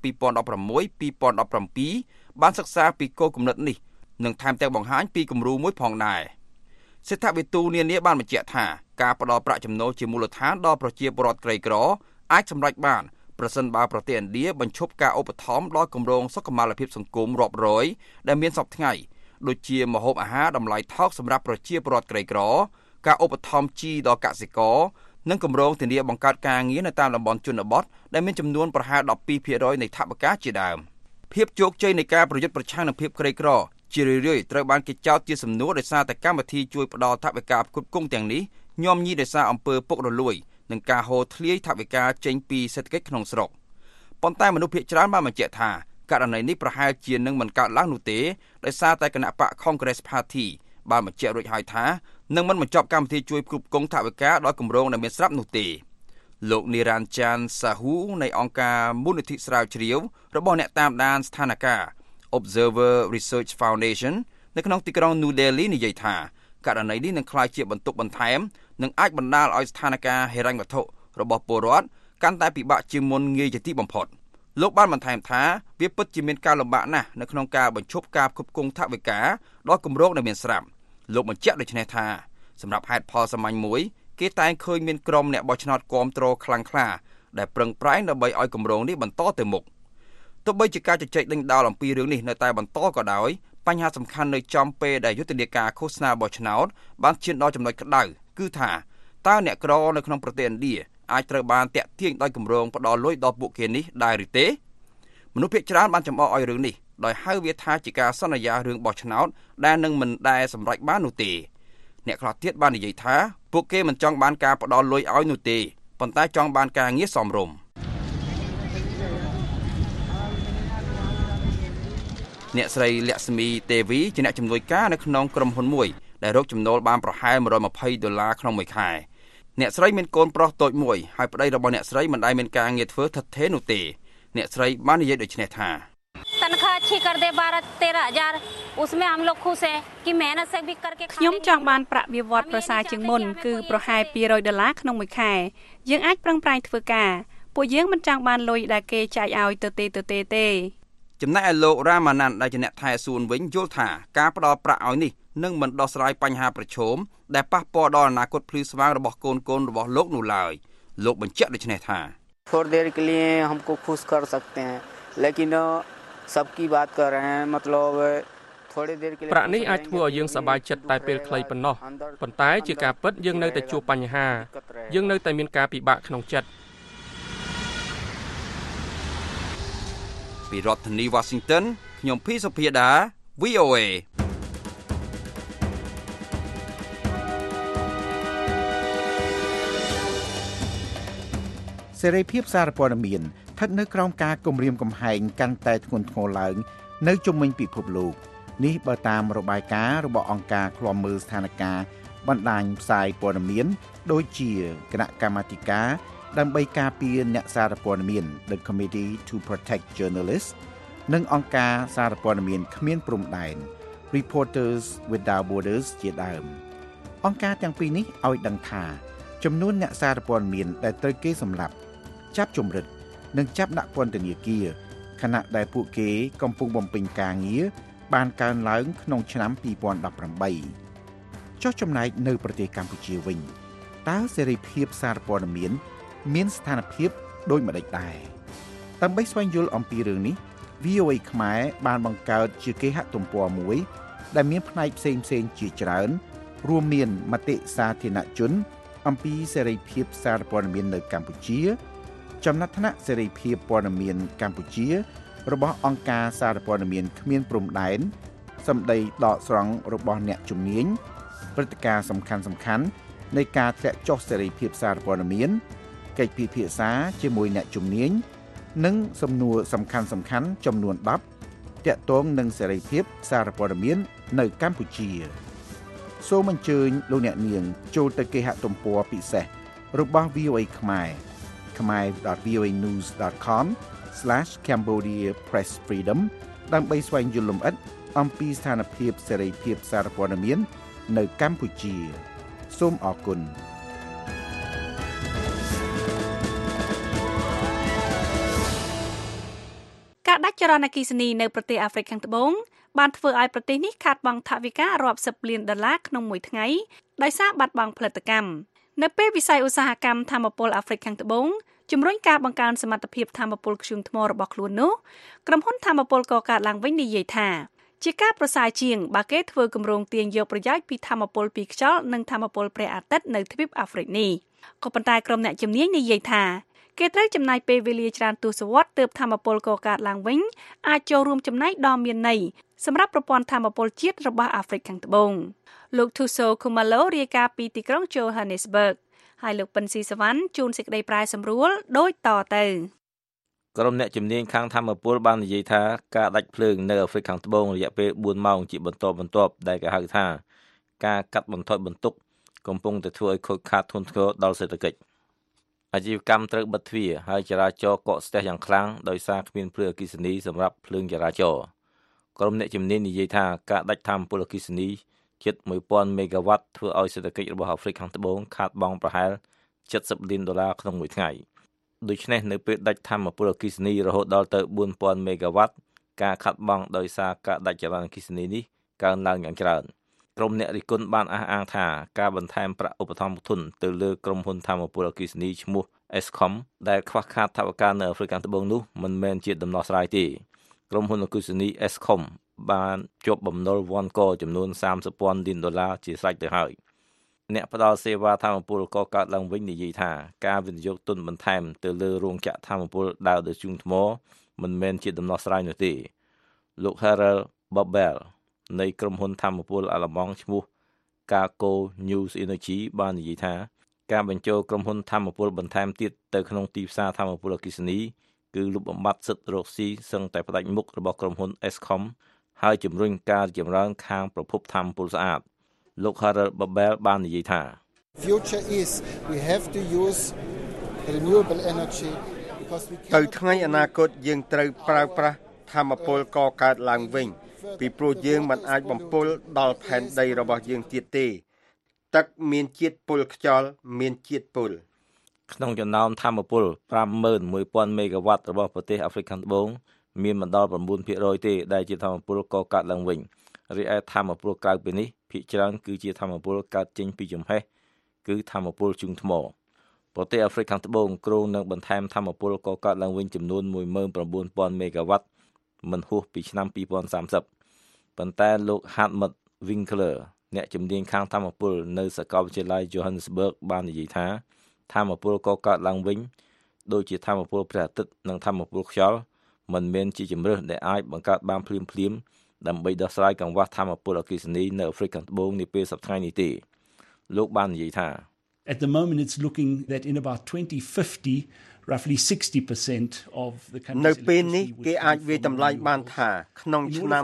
2016-2017បានសិក្សាពីគោលគំនិតនេះនិងថែមទាំងបង្ហាញពីគំរូមួយផងដែរសេដ្ឋវិទូនានាបានបញ្ជាក់ថាការផ្តល់ប្រាក់ចំណូលជាមូលដ្ឋានដល់ប្រជាពលរដ្ឋក្រីក្រអាចសម្រេចបានប្រសិនបើប្រទេសឥណ្ឌាបញ្ឈប់ការឧបត្ថម្ភដល់គម្រោងសុខុមាលភាពសង្គមរាប់រយដែលមានសពថ្ងៃដូចជាម្ហូបអាហារតម្លៃថោកសម្រាប់ប្រជាពលរដ្ឋក្រីក្រការឧបត្ថម្ភជីដល់កសិករនិងគម្រោងធានាបង្កើតការងារនៅតាមតំបន់ជនបទដែលមានចំនួនប្រហែល 12% នៃថវិកាជាដើមភាពជោគជ័យនៃការប្រយុទ្ធប្រឆាំងនឹងភាពក្រីក្រជារឿយៗត្រូវបានគេចោទជាសំណួរដោយសារតែកម្មវិធីជួយផ្ដល់ថវិកាផ្គត់ផ្គង់ទាំងនេះញោមញីដោយសារអំពើពុករលួយនិងការហូរធ្លាយថវិកាចេញពីសេដ្ឋកិច្ចក្នុងស្រុកប៉ុន្តែមនុស្សភាគច្រើនបានបញ្ជាក់ថាករណីនេះប្រហែលជានឹងមិនកើតឡើងនោះទេដោយសារតែគណៈបក Congress Party បានបញ្ជាក់រួចហើយថានឹងមិនបញ្ចប់កម្មវិធីជួយផ្គត់ផ្គង់ថវិកាដល់គម្រោងដែលមានស្រាប់នោះទេលោក Niranjan Sahu នៃអង្គការមូលនិធិស្រាវជ្រាវរបស់អ្នកតាមដានស្ថានភាព Observer Research Foundation នៅក្នុងទីក្រុង New Delhi និយាយថាករណីនេះនឹងក្លាយជាបន្ទុកបន្ថែមនិងអាចបណ្ដាលឲ្យស្ថានភាពហិរញ្ញវត្ថុរបស់ពលរដ្ឋកាន់តែពិបាកជាងមុនងាយជាទីបំផុតលោកបានបន្ថែមថាវាពិតជាមានការលំបាកណាស់នៅក្នុងការបញ្ឈប់ការផ្គត់ផ្គង់ថវិកាដល់គម្រោងដែលមានស្រាប់លោកបញ្ជាក់ដូចនេះថាសម្រាប់ហេតុផលសាមញ្ញមួយគេតែងឃើញមានក្រុមអ្នកបោះឆ្នោតគាំទ្រខ្លាំងក្លាដែលប្រឹងប្រែងដើម្បីឲ្យគម្រោងនេះបន្តទៅមុខទោះបីជាការជជែកដេញដោលអំពីរឿងនេះនៅតែបន្តក៏ដោយបញ្ហាសំខាន់នៅចំពេលដែលយុទ្ធនាការឃោសនាបោះឆ្នោតបានឈានដល់ចំណុចក្តៅគឺថាតើអ្នកក្រនៅក្នុងប្រទេសឥណ្ឌាអាចត្រូវបានតាក់ទាញដោយគម្រោងផ្ដល់លុយដល់ពួកគេនេះដែរឬទេមនុស្សភាគច្រើនបានចំអកឲ្យរឿងនេះដោយហៅវាថាជាការសន្យារឿងបោះឆ្នោតដែលនឹងមិនដែលសម្រេចបាននោះទេអ្នកខ្លះទៀតបាននិយាយថាពួកគេមិនចង់បានការផ្ដល់លុយឲ្យនោះទេប៉ុន្តែចង់បានការងារសមរម្យអ្នកស្រីលក្ស្មីទេវីជាអ្នកជំនួយការនៅក្នុងក្រុមហ៊ុនមួយដែលរកចំណូលបានប្រហែល$120ក្នុងមួយខែអ្នកស្រីមានកូនប្រុសតូចមួយហើយប្តីរបស់អ្នកស្រីមិនដែលមានការងារធ្វើថិតថេរនោះទេអ្នកស្រីបាននិយាយដូចនេះថាខ្ញុំចង់បានប្រាក់បៀវត្សប្រសើរជាងមុនគឺប្រហែល$200ក្នុងមួយខែយើងអាចប្រឹងប្រែងធ្វើការពួកយើងមិនចង់បានលុយដែលគេចែកឲ្យទៅទេចំណែកឯលោករ៉ាម៉ាណាន់ដែលជាអ្នកថែសួនវិញយល់ថាការផ្ដល់ប្រាក់ឲ្យនេះនឹងមិនដោះស្រាយបញ្ហាប្រឈមដែលប៉ះពាល់ដល់អនាគតភ្លឺស្វាងរបស់កូនរបស់លោកនោះឡើយលោកបញ្ជាក់ដូចនេះថា थोड़ी देर के लिए हमको खुश कर सकते हैं लेकिन सबकी बात कर रहे हैं मतलब थोड़ी देर के लिए ប្រាក់នេះអាចធ្វើឲ្យយើងសប្បាយចិត្តតែពេលខ្លីប៉ុណ្ណោះប៉ុន្តែជាការពិតយើងនៅតែជួបបញ្ហាយើងនៅតែមានការពិបាកក្នុងចិត្តពីរដ្ឋធានី Washington ខ្ញុំភីសុភាដា VOA សេរីភាពសារព័ត៌មានស្ថិតនៅក្រោមការគំរាមកំហែងកាន់តែធ្ងន់ធ្ងរឡើងនៅជុំវិញពិភពលោកនេះបើតាមរបាយការណ៍របស់អង្គការឃ្លាំមើលស្ថានភាពបណ្ដាញផ្សាយព័ត៌មានដូចជាគណៈកម្មាធិការដើម្បីការពារអ្នកសារព័ត៌មាន The Committee to Protect Journalists និងអង្គការសារព័ត៌មានគ្មានព្រំដែន Reporters Without Borders ជាដើមអង្គការទាំងពីរនេះឲ្យដឹងថាចំនួនអ្នកសារព័ត៌មានដែលត្រូវគេសម្លាប់ចាប់ជំរិតនិងចាប់ដាក់ពន្ធនាគារខណៈដែលពួកគេកំពុងបំពេញការងារបានកើនឡើងក្នុងឆ្នាំ2018ចុះចំណែកនៅប្រទេសកម្ពុជាវិញតើសេរីភាពសារព័ត៌មានមានស្ថានភាពដូចម្តេចដែរដើម្បីស្វែងយល់អំពីរឿងនេះ VOA ខ្មែរបានបង្កើតជាគេហទំព័រមួយដែលមានផ្នែកផ្សេងៗជាច្រើនរួមមានមតិសាធារណជនអំពីសេរីភាពសារព័ត៌មាននៅកម្ពុជាចំណាត់ថ្នាក់សេរីភាពព័ត៌មានកម្ពុជារបស់អង្គការសារព័ត៌មានគ្មានព្រំដែនសម្ដីដកស្រង់របស់អ្នកជំនាញព្រឹត្តិការណ៍សំខាន់ៗនៃការធ្លាក់ចុះសេរីភាពសារព័ត៌មានកិច្ចពិភាក្សាជាមួយអ្នកជំនាញនិងសំណួរសំខាន់ៗចំនួន10ទាក់ទងនឹងសេរីភាពសារព័ត៌មាននៅកម្ពុជាសូមអញ្ជើញលោកអ្នកនាងចូលទៅគេហទំព័រពិសេសរបស់ VOA ខ្មែរ khmer.voanews.com/Cambodia Press Freedom ដើម្បីស្វែងយល់លម្អិតអំពីស្ថានភាពសេរីភាពសារព័ត៌មាននៅកម្ពុជាសូមអរគុណការដាច់ចរន្តអគ្គិសនីនៅប្រទេសអាហ្វ្រិកខាងត្បូងបានធ្វើឲ្យប្រទេសនេះខាតបង់ថវិការាប់សិបលានដុល្លារក្នុងមួយថ្ងៃដោយសារបាត់បង់ផលិតកម្មនៅពេលវិស័យឧស្សាហកម្មថាមពលអាហ្វ្រិកខាងត្បូងជំរុញការបង្កើនសមត្ថភាពថាមពលធ្យូងថ្មរបស់ខ្លួននោះក្រុមហ៊ុនថាមពលកកើតឡើងវិញនិយាយថាជាការប្រសើរជាងបើគេធ្វើគម្រោងទាញយកប្រយោជន៍ពីថាមពលពីខ្យល់និងថាមពលព្រះអាទិត្យនៅទ្វីបអាហ្វ្រិកនេះក៏ប៉ុន្តែក្រុមអ្នកជំនាញនិយាយថាគេត្រូវចំណាយពេលវេលាច្រើនទសវត្សរ៍ទើបថាមពលកកើតឡើងវិញអាចចូលរួមចំណែកដ៏មានន័យសម្រាប់ប្រព័ន្ធថាមពលជាតិរបស់អាហ្វ្រិកខាងត្បូងលោក Thuso Khumalo រាយការណ៍ពីទីក្រុង Johannesburg ហើយលោកពិនស៊ីសវណ្ណជួនសេចក្តីប្រែសម្រួលដូចតទៅក្រុមអ្នកជំនាញខាងថាមពលបាននិយាយថាការដាច់ភ្លើងនៅអាហ្វ្រិកខាងត្បូងរយៈពេល4ម៉ោងជាបន្តបន្ទាប់ដែលគេហៅថាការកាត់បន្ថយបន្ទុកកំពុងតែធ្វើឲ្យខូចខាតធ្ងន់ធ្ងរដល់សេដ្ឋកិច្ចអាជីវកម្មត្រូវបិទទ្វារហើយចរាចរណ៍កកស្ទះយ៉ាងខ្លាំងដោយសារគ្មានភ្លើងអគ្គិសនីសម្រាប់ភ្លើងចរាចរណ៍ក្រុមអ្នកជំនាញនិយាយថាការដាច់ថាមពលអគ្គិសនីជិត 1000 មេហ្គាវ៉ាត់ធ្វើឲ្យសេដ្ឋកិច្ចរបស់អាហ្វ្រិកខាងត្បូងខាតបង់ប្រហែល70លានដុល្លារក្នុងមួយថ្ងៃដូច្នេះនៅពេលដាច់ថាមពលអគ្គិសនីរហូតដល់ទៅ 4000 មេហ្គាវ៉ាត់ការខាត់បង់ដោយសារការដាច់ចរន្តអគ្គិសនីនេះកើនឡើងយ៉ាងច្រើនក្រុមអ្នករិះគន់បានអះអាងថាការបន្ថែមប្រាក់ឧបត្ថម្ភទុនទៅលើក្រុមហ៊ុនថាមពលអគ្គិសនីឈ្មោះ Eskom ដែលខ្វះខាតថវិកានៅអាហ្វ្រិកខាងត្បូងនោះមិនមែនជាដំណោះស្រាយទេក្រុមហ៊ុនអគ្គិសនី Eskom បានជាប់បំណុលវ៉ាន់កចំនួន 30,000 លានដុល្លារជាស្រេចទៅហើយអ្នកផ្ដល់សេវាថាមពលកកើតឡើងវិញនិយាយថាការវិនិយោគទុនបន្ថែមទៅលើរោងចក្រថាមពលដើរដោយធ្យូងថ្មមិនមែនជាដំណោះស្រាយនោះទេលោក Harold Babel នៃក្រុមហ៊ុនថាមពលអាល្លឺម៉ង់ឈ្មោះ Carco New Energy បាននិយាយថាការបញ្ចូលក្រុមហ៊ុនថាមពលបន្ថែមទៀតទៅក្នុងទីផ្សារថាមពលអគ្គិសនីគឺលុបបំបាត់សិទ្ធិរកស៊ីសឹងតែផ្ដាច់មុខរបស់ក្រុមហ៊ុន Eskom ហើយជំរុញការចម្រើនខាងប្រភពថាមពលស្អាតលោក Harold Babel បាននិយាយថា Future is we have to use renewable energy because we ទៅថ្ងៃអនាគតយើងត្រូវប្រើប្រាស់ថាមពលកកើតឡើងវិញពីព្រោះយើងមិនអាចបំពុលដល់ផែនដីរបស់យើងទៀតទេទឹកមានជាតិពុលខ្យល់មានជាតិពុលក្នុងចំណោមថាមពល 51,000 មេហ្គាវ៉ាត់របស់ប្រទេសអាហ្វ្រិកខាងត្បូងមានមិនដល់ 9% ទេដែលជាថាមពលកកើតឡើងវិញរីឯថាមពលក្រៅពីនេះភាគច្រើនគឺជាថាមពលកើតចេញពីចំហេះគឺថាមពលជុងថ្មប្រទេសអាហ្វ្រិកខាងត្បូងគ្រោងនឹងបន្ថែមថាមពលកកើតឡើងវិញចំនួន 19,000 មេហ្គាវ៉ាត់មិនហួសពីឆ្នាំ 2030 ប៉ុន្តែលោក Hartmut Winkler អ្នកជំនាញខាងថាមពលនៅសាកលវិទ្យាល័យ Johannesburg បាននិយាយថាថាមពលកកើតឡើងវិញដូចជាថាមពលព្រះអាទិត្យនិងថាមពលខ្យល់មិនមែនជាជំរើសដែលអាចបង្កើតបានភ្លាមដើម្បីដោះស្រាយកង្វះថាមពលអគ្គិសនីនៅអាហ្វ្រិកខាងត្បូងនាពេលសប្តាហ៍នេះទេលោកបាននិយាយថា At the moment it's looking that in about 2050 roughly 60% of the country នៅពេលនេះគេអាចវាយតម្លៃបានថាក្នុងឆ្នាំ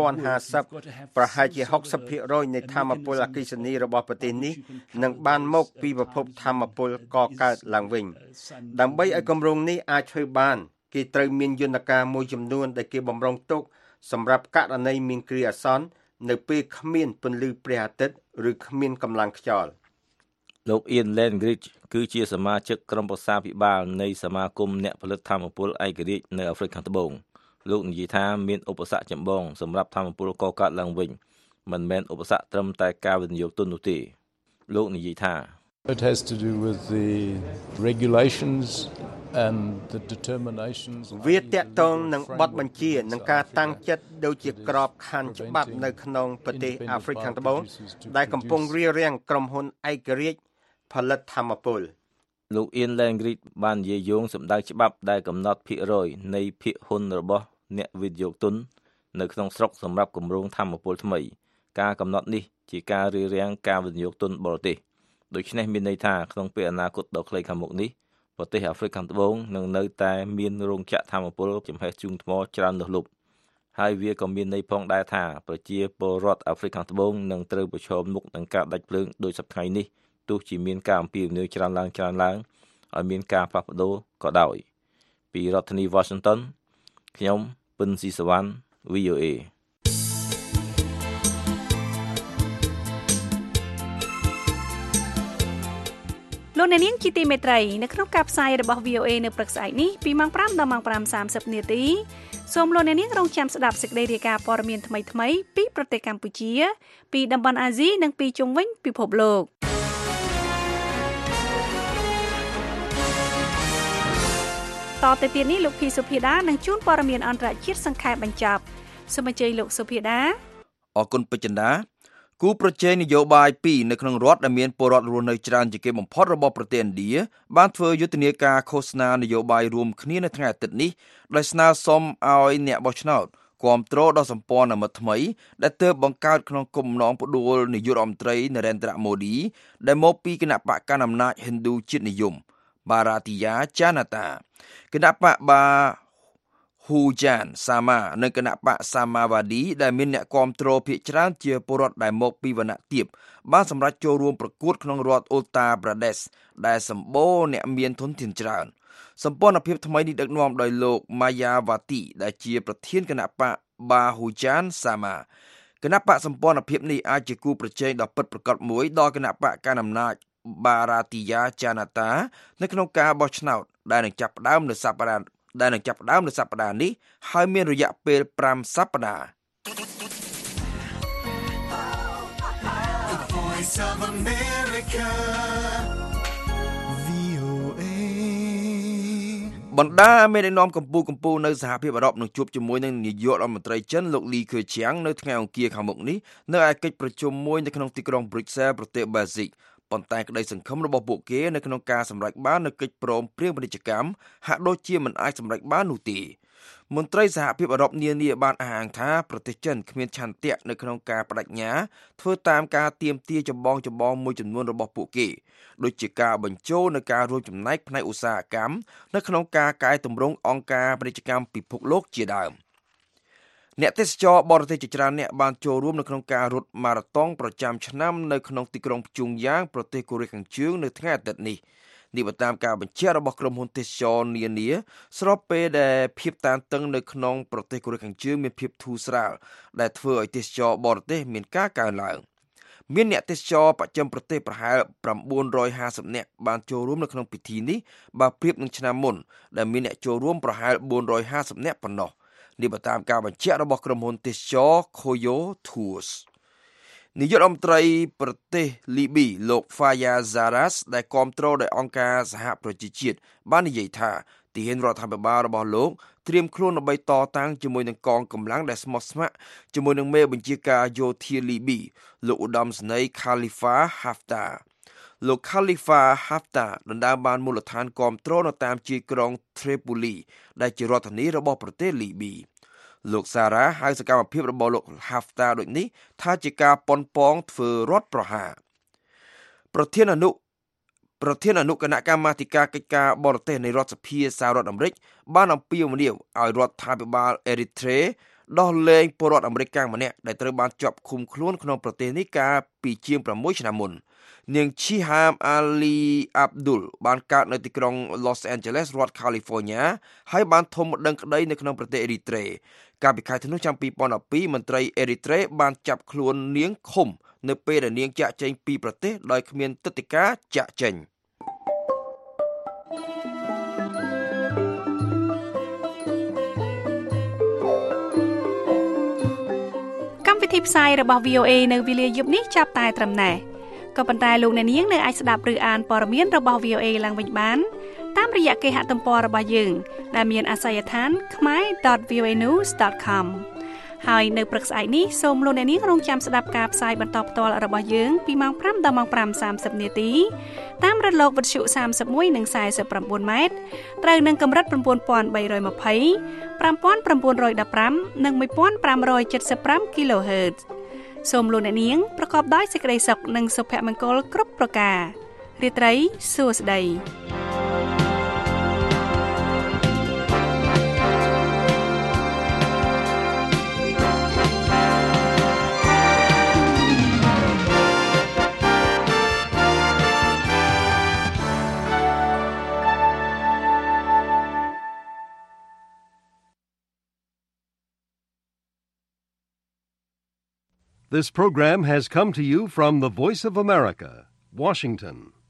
2050 ប្រហែលជា 60% នៃថាមពលអគ្គិសនីរបស់ប្រទេសនេះនឹងបានមកពីប្រភពថាមពលកកើតឡើងវិញដើម្បីឲ្យគម្រោងនេះអាចធ្វើបានគេត្រូវមានយន្តការមួយចំនួនដែលគេបំរុងទុកសម្រាប់ករណីមានគ្រាអាសន្ននៅពេលគ្មានពន្លឺព្រះអាទិត្យឬគ្មានកម្លាំងខ្យល់លោក Ian Langridge គឺជាសមាជិកក្រុមប្រឹក្សាភិបាលនៃសមាគមអ្នកផលិតថាមពលឯករាជ្យនៅអាហ្វ្រិកខាងត្បូងលោកនិយាយថាមានឧបសគ្គចម្បងសម្រាប់ថាមពលកកើតឡើងវិញមិនមែនឧបសគ្គត្រឹមតែការវិនិយោគទុននោះទេលោកនិយាយថា It has to do with the regulations and the determinations វាទាក់ទងនឹងបទបញ្ជានិងការតាំងចិត្តដូចជាក្របខ័ណ្ឌច្បាប់នៅក្នុងប្រទេសអាហ្វ្រិកខាងត្បូងដែលកំពុងរារាំងក្រុមហ៊ុនឯករាជ្យផលិតថាមពលលោក Ian Langridge បាននិយាយយោងសម្ដៅច្បាប់ដែលកំណត់ភាគរយនៃភាគហ៊ុនរបស់អ្នកវិនិយោគទុននៅក្នុងស្រុកសម្រាប់គម្រោងថាមពលថ្មីការកំណត់នេះជាការរារាំងការវិនិយោគទុនបរទេសដូច្នេះមានន័យថាក្នុងពេលអនាគតដ៏ខ្លីខាងមុខនេះប្រទេសអាហ្វ្រិកខាងត្បូងនឹងនៅតែមានរោងចក្រថាមពលចំហេះជុងថ្មច្រើនលើសលប់ហើយវាក៏មានន័យផងដែរថាប្រជាពលរដ្ឋអាហ្វ្រិកខាងត្បូងនឹងត្រូវប្រឈមមុខនឹងការដាច់ភ្លើងដោយសប្តាហ៍នេះទោះជាមានការអំពាវនាវច្រើនឡើងឲ្យមានការផ្លាស់ប្ដូរក៏ដោយពីរដ្ឋធានី Washington ខ្ញុំពិនស៊ីសវណ្ណ VOA លោកអ្នកនាងជាទីមេត្រីនៅក្នុងការផ្សាយរបស់ VOA នៅព្រឹកស្អែកនេះពីម៉ោង 5 ដល់ម៉ោង 5:30 នាទីសូមលោកអ្នកនាងរងចាំស្ដាប់សេចក្តីរាយការណ៍ព័ត៌មានថ្មីៗពីប្រទេសកម្ពុជាពីតំបន់អាស៊ីនិងពីជុំវិញពិភពលោកតទៅទៀតនេះលោកភីសុភាដានឹងជួនព័ត៌មានអន្តរជាតិសង្ខេបបញ្ចប់សូមអញ្ជើញលោកសុភាដាអរគុណពេជ្រចិន្តាគូប្រជែងនយោបាយ2នៅក្នុងរដ្ឋដែលមានពលរដ្ឋរស់នៅច្រើនជាងគេបំផុតរបស់ប្រទេសឥណ្ឌាបានធ្វើយុទ្ធនាការឃោសនានយោបាយរួមគ្នានៅថ្ងៃអាទិត្យនេះដោយស្នើសុំឲ្យអ្នកបោះឆ្នោតគាំទ្រដល់សម្ព័ន្ធមិត្តថ្មីដែលទើបបង្កើតក្នុងគំនងផ្ដួលនាយករដ្ឋមន្ត្រីនរេនદ્រម៉ូឌីដែលមកពីគណៈបកកណ្ដាលអំណាចហិណ្ឌូជាតិនិយមបារ៉ាទីយ៉ាចាណាតាគណៈបកបាហ៊ូចានសាម៉ានិងគណៈបកសាម៉ាវ៉ាឌីដែលមានអ្នកគាំទ្រភាគច្រើនជាពលរដ្ឋដែលមកពីវណ្ណៈទាបបានសម្រេចចូលរួមប្រកួតក្នុងរដ្ឋអូតាប្រដេសដែលសម្បូរអ្នកមានធនធានច្រើនសម្ព័ន្ធភាពថ្មីនេះដឹកនាំដោយលោកម៉ាយ៉ាវ៉ាទីដែលជាប្រធានគណៈបកបាហ៊ូចានសាម៉ាគណៈបកសម្ព័ន្ធភាពនេះអាចជាគូប្រជែងដ៏ពិតប្រាកដមួយដល់គណៈបកកណ្ដាលអំណាចបារ៉ាទីយ៉ាចាណាតានៅក្នុងការបោះឆ្នោតដែលនឹងចាប់ផ្ដើមនៅសប្តាហ៍នេះហើយមានរយៈពេល5សប្តាហ៍បណ្ដាមេដឹកនាំកម្ពុជានៅសហភាពអឺរ៉ុបនឹងជួបជាមួយនឹងនាយករដ្ឋមន្ត្រីចិនលោកលីខឺឈៀងនៅថ្ងៃអង្គារខាងមុខនេះនៅឯកិច្ចប្រជុំមួយនៅក្នុងទីក្រុង Brussels ប្រទេសបែលហ្សិកប៉ុន្តែក្តីសង្ឃឹមរបស់ពួកគេនៅក្នុងការសម្រេចបាននូវកិច្ចព្រមព្រៀងពាណិជ្ជកម្មហាក់ដូចជាមិនអាចសម្រេចបាននោះទេមន្ត្រីសហភាពអឺរ៉ុបនានាបានអះអាងថាប្រទេសចិនគ្មានឆន្ទៈនៅក្នុងការបដិញ្ញាធ្វើតាមការទាមទារចម្បងមួយចំនួនរបស់ពួកគេដូចជាការបញ្ចូលនៅការរួមចំណែកផ្នែកឧស្សាហកម្មនៅក្នុងការកែតម្រង់អង្គការពាណិជ្ជកម្មពិភពលោកជាដើមអ្នកទេសចរបរទេសជាច្រើនអ្នកបានចូលរួមនៅក្នុងការរត់ម៉ារ៉ាតុងប្រចាំឆ្នាំនៅក្នុងទីក្រុងព្យុងយ៉ាងប្រទេសកូរ៉េខាងជើងនៅថ្ងៃអាទិត្យនេះនេះបើតាមការបញ្ជាក់របស់ក្រុមហ៊ុនទេសចរនានាស្របពេលដែលភាពតានតឹងនៅក្នុងប្រទេសកូរ៉េខាងជើងមានភាពធូរស្រាលដែលធ្វើឲ្យទេសចរបរទេសមានការកើនឡើងមានអ្នកទេសចរបច្ចឹមប្រទេសប្រហែល950នាក់បានចូលរួមនៅក្នុងពិធីនេះបើប្រៀបនឹងឆ្នាំមុនដែលមានអ្នកចូលរួមប្រហែល450នាក់ប៉ុណ្ណោះនេះបើតាមការបញ្ជាក់របស់ក្រុមហ៊ុនទេសចរ Khoyo Tours នាយករដ្ឋមន្ត្រីប្រទេសលីប៊ីលោក Fayez Sarraj ដែលគាំទ្រដោយអង្គការសហប្រជាជាតិបាននិយាយថាទាហានរដ្ឋាភិបាលរបស់លោកត្រៀមខ្លួនដើម្បីតតាំងជាមួយនឹងកងកម្លាំងដែលស្មោះស្ម័គ្រជាមួយនឹងមេបញ្ជាការយោធាលីប៊ីលោកឧត្តមសេនីយ៍ Khalifa Haftar លោក Khalifa Haftar ដណ្ដើមបានមូលដ្ឋានគាំទ្រនៅតាមជាយក្រុង Tripoli ដែលជារដ្ឋធានីរបស់ប្រទេសលីប៊ីលោកសារ៉ាហៅសកម្មភាពរបស់លោក Haftar ដូចនេះថាជាការប៉ុនប៉ងធ្វើរដ្ឋប្រហារប្រធានអនុគណៈកម្មាធិការកិច្ចការបរទេសនៃរដ្ឋសភាសហរដ្ឋអាមេរិកបានអំពាវនាវឲ្យរដ្ឋាភិបាលអេរីត្រេដោះលែងពលរដ្ឋអាមេរិកម្នាក់ដែលត្រូវបានជាប់ឃុំខ្លួនក្នុងប្រទេសនេះកាលពីជាង6ឆ្នាំមុននាងឈីហាមអាលីអាប់ឌុលបានកើតនៅទីក្រុង Los Angeles រដ្ឋ California ហើយបានធំម្ដងក្តីនៅក្នុងប្រទេសអេរីត្រេកាលពីខែធ្នូឆ្នាំ2012មន្ត្រីអេរីត្រេបានចាប់ខ្លួននាងឃុំនៅពេលដែលនាងចាកចេញពីប្រទេសដោយគ្មានទិដ្ឋាការចាកចេញកម្មវិធីផ្សាយរបស់ VOA នៅវេលាយប់នេះចាប់តែត្រឹមណេះក៏ប៉ុន្តែលោកអ្នកនាងនៅអាចស្ដាប់ឬអានព័ត៌មានរបស់ VOA ឡើងវិញបានតាមរយៈគេហទំព័ររបស់យើងដែលមានអាសយដ្ឋាន khmer.voanews.com ហើយនៅព្រឹកស្អែកនេះសូមលោកអ្នកនាងរងចាំស្ដាប់ការផ្សាយបន្តផ្ទាល់របស់យើងពីម៉ោង 5 ដល់ម៉ោង 5:30 នាទីតាមរលកវិទ្យុ31និង49ម៉ែត្រត្រូវនឹងកម្រិត 9320 5915 និង 1575 kHz សូមលោកអ្នកនាងប្រកបដោយសេចក្តីសុខនិងសុភមង្គលគ្រប់ប្រការរាត្រីសួស្តី This program has come to you from the Voice of America, Washington.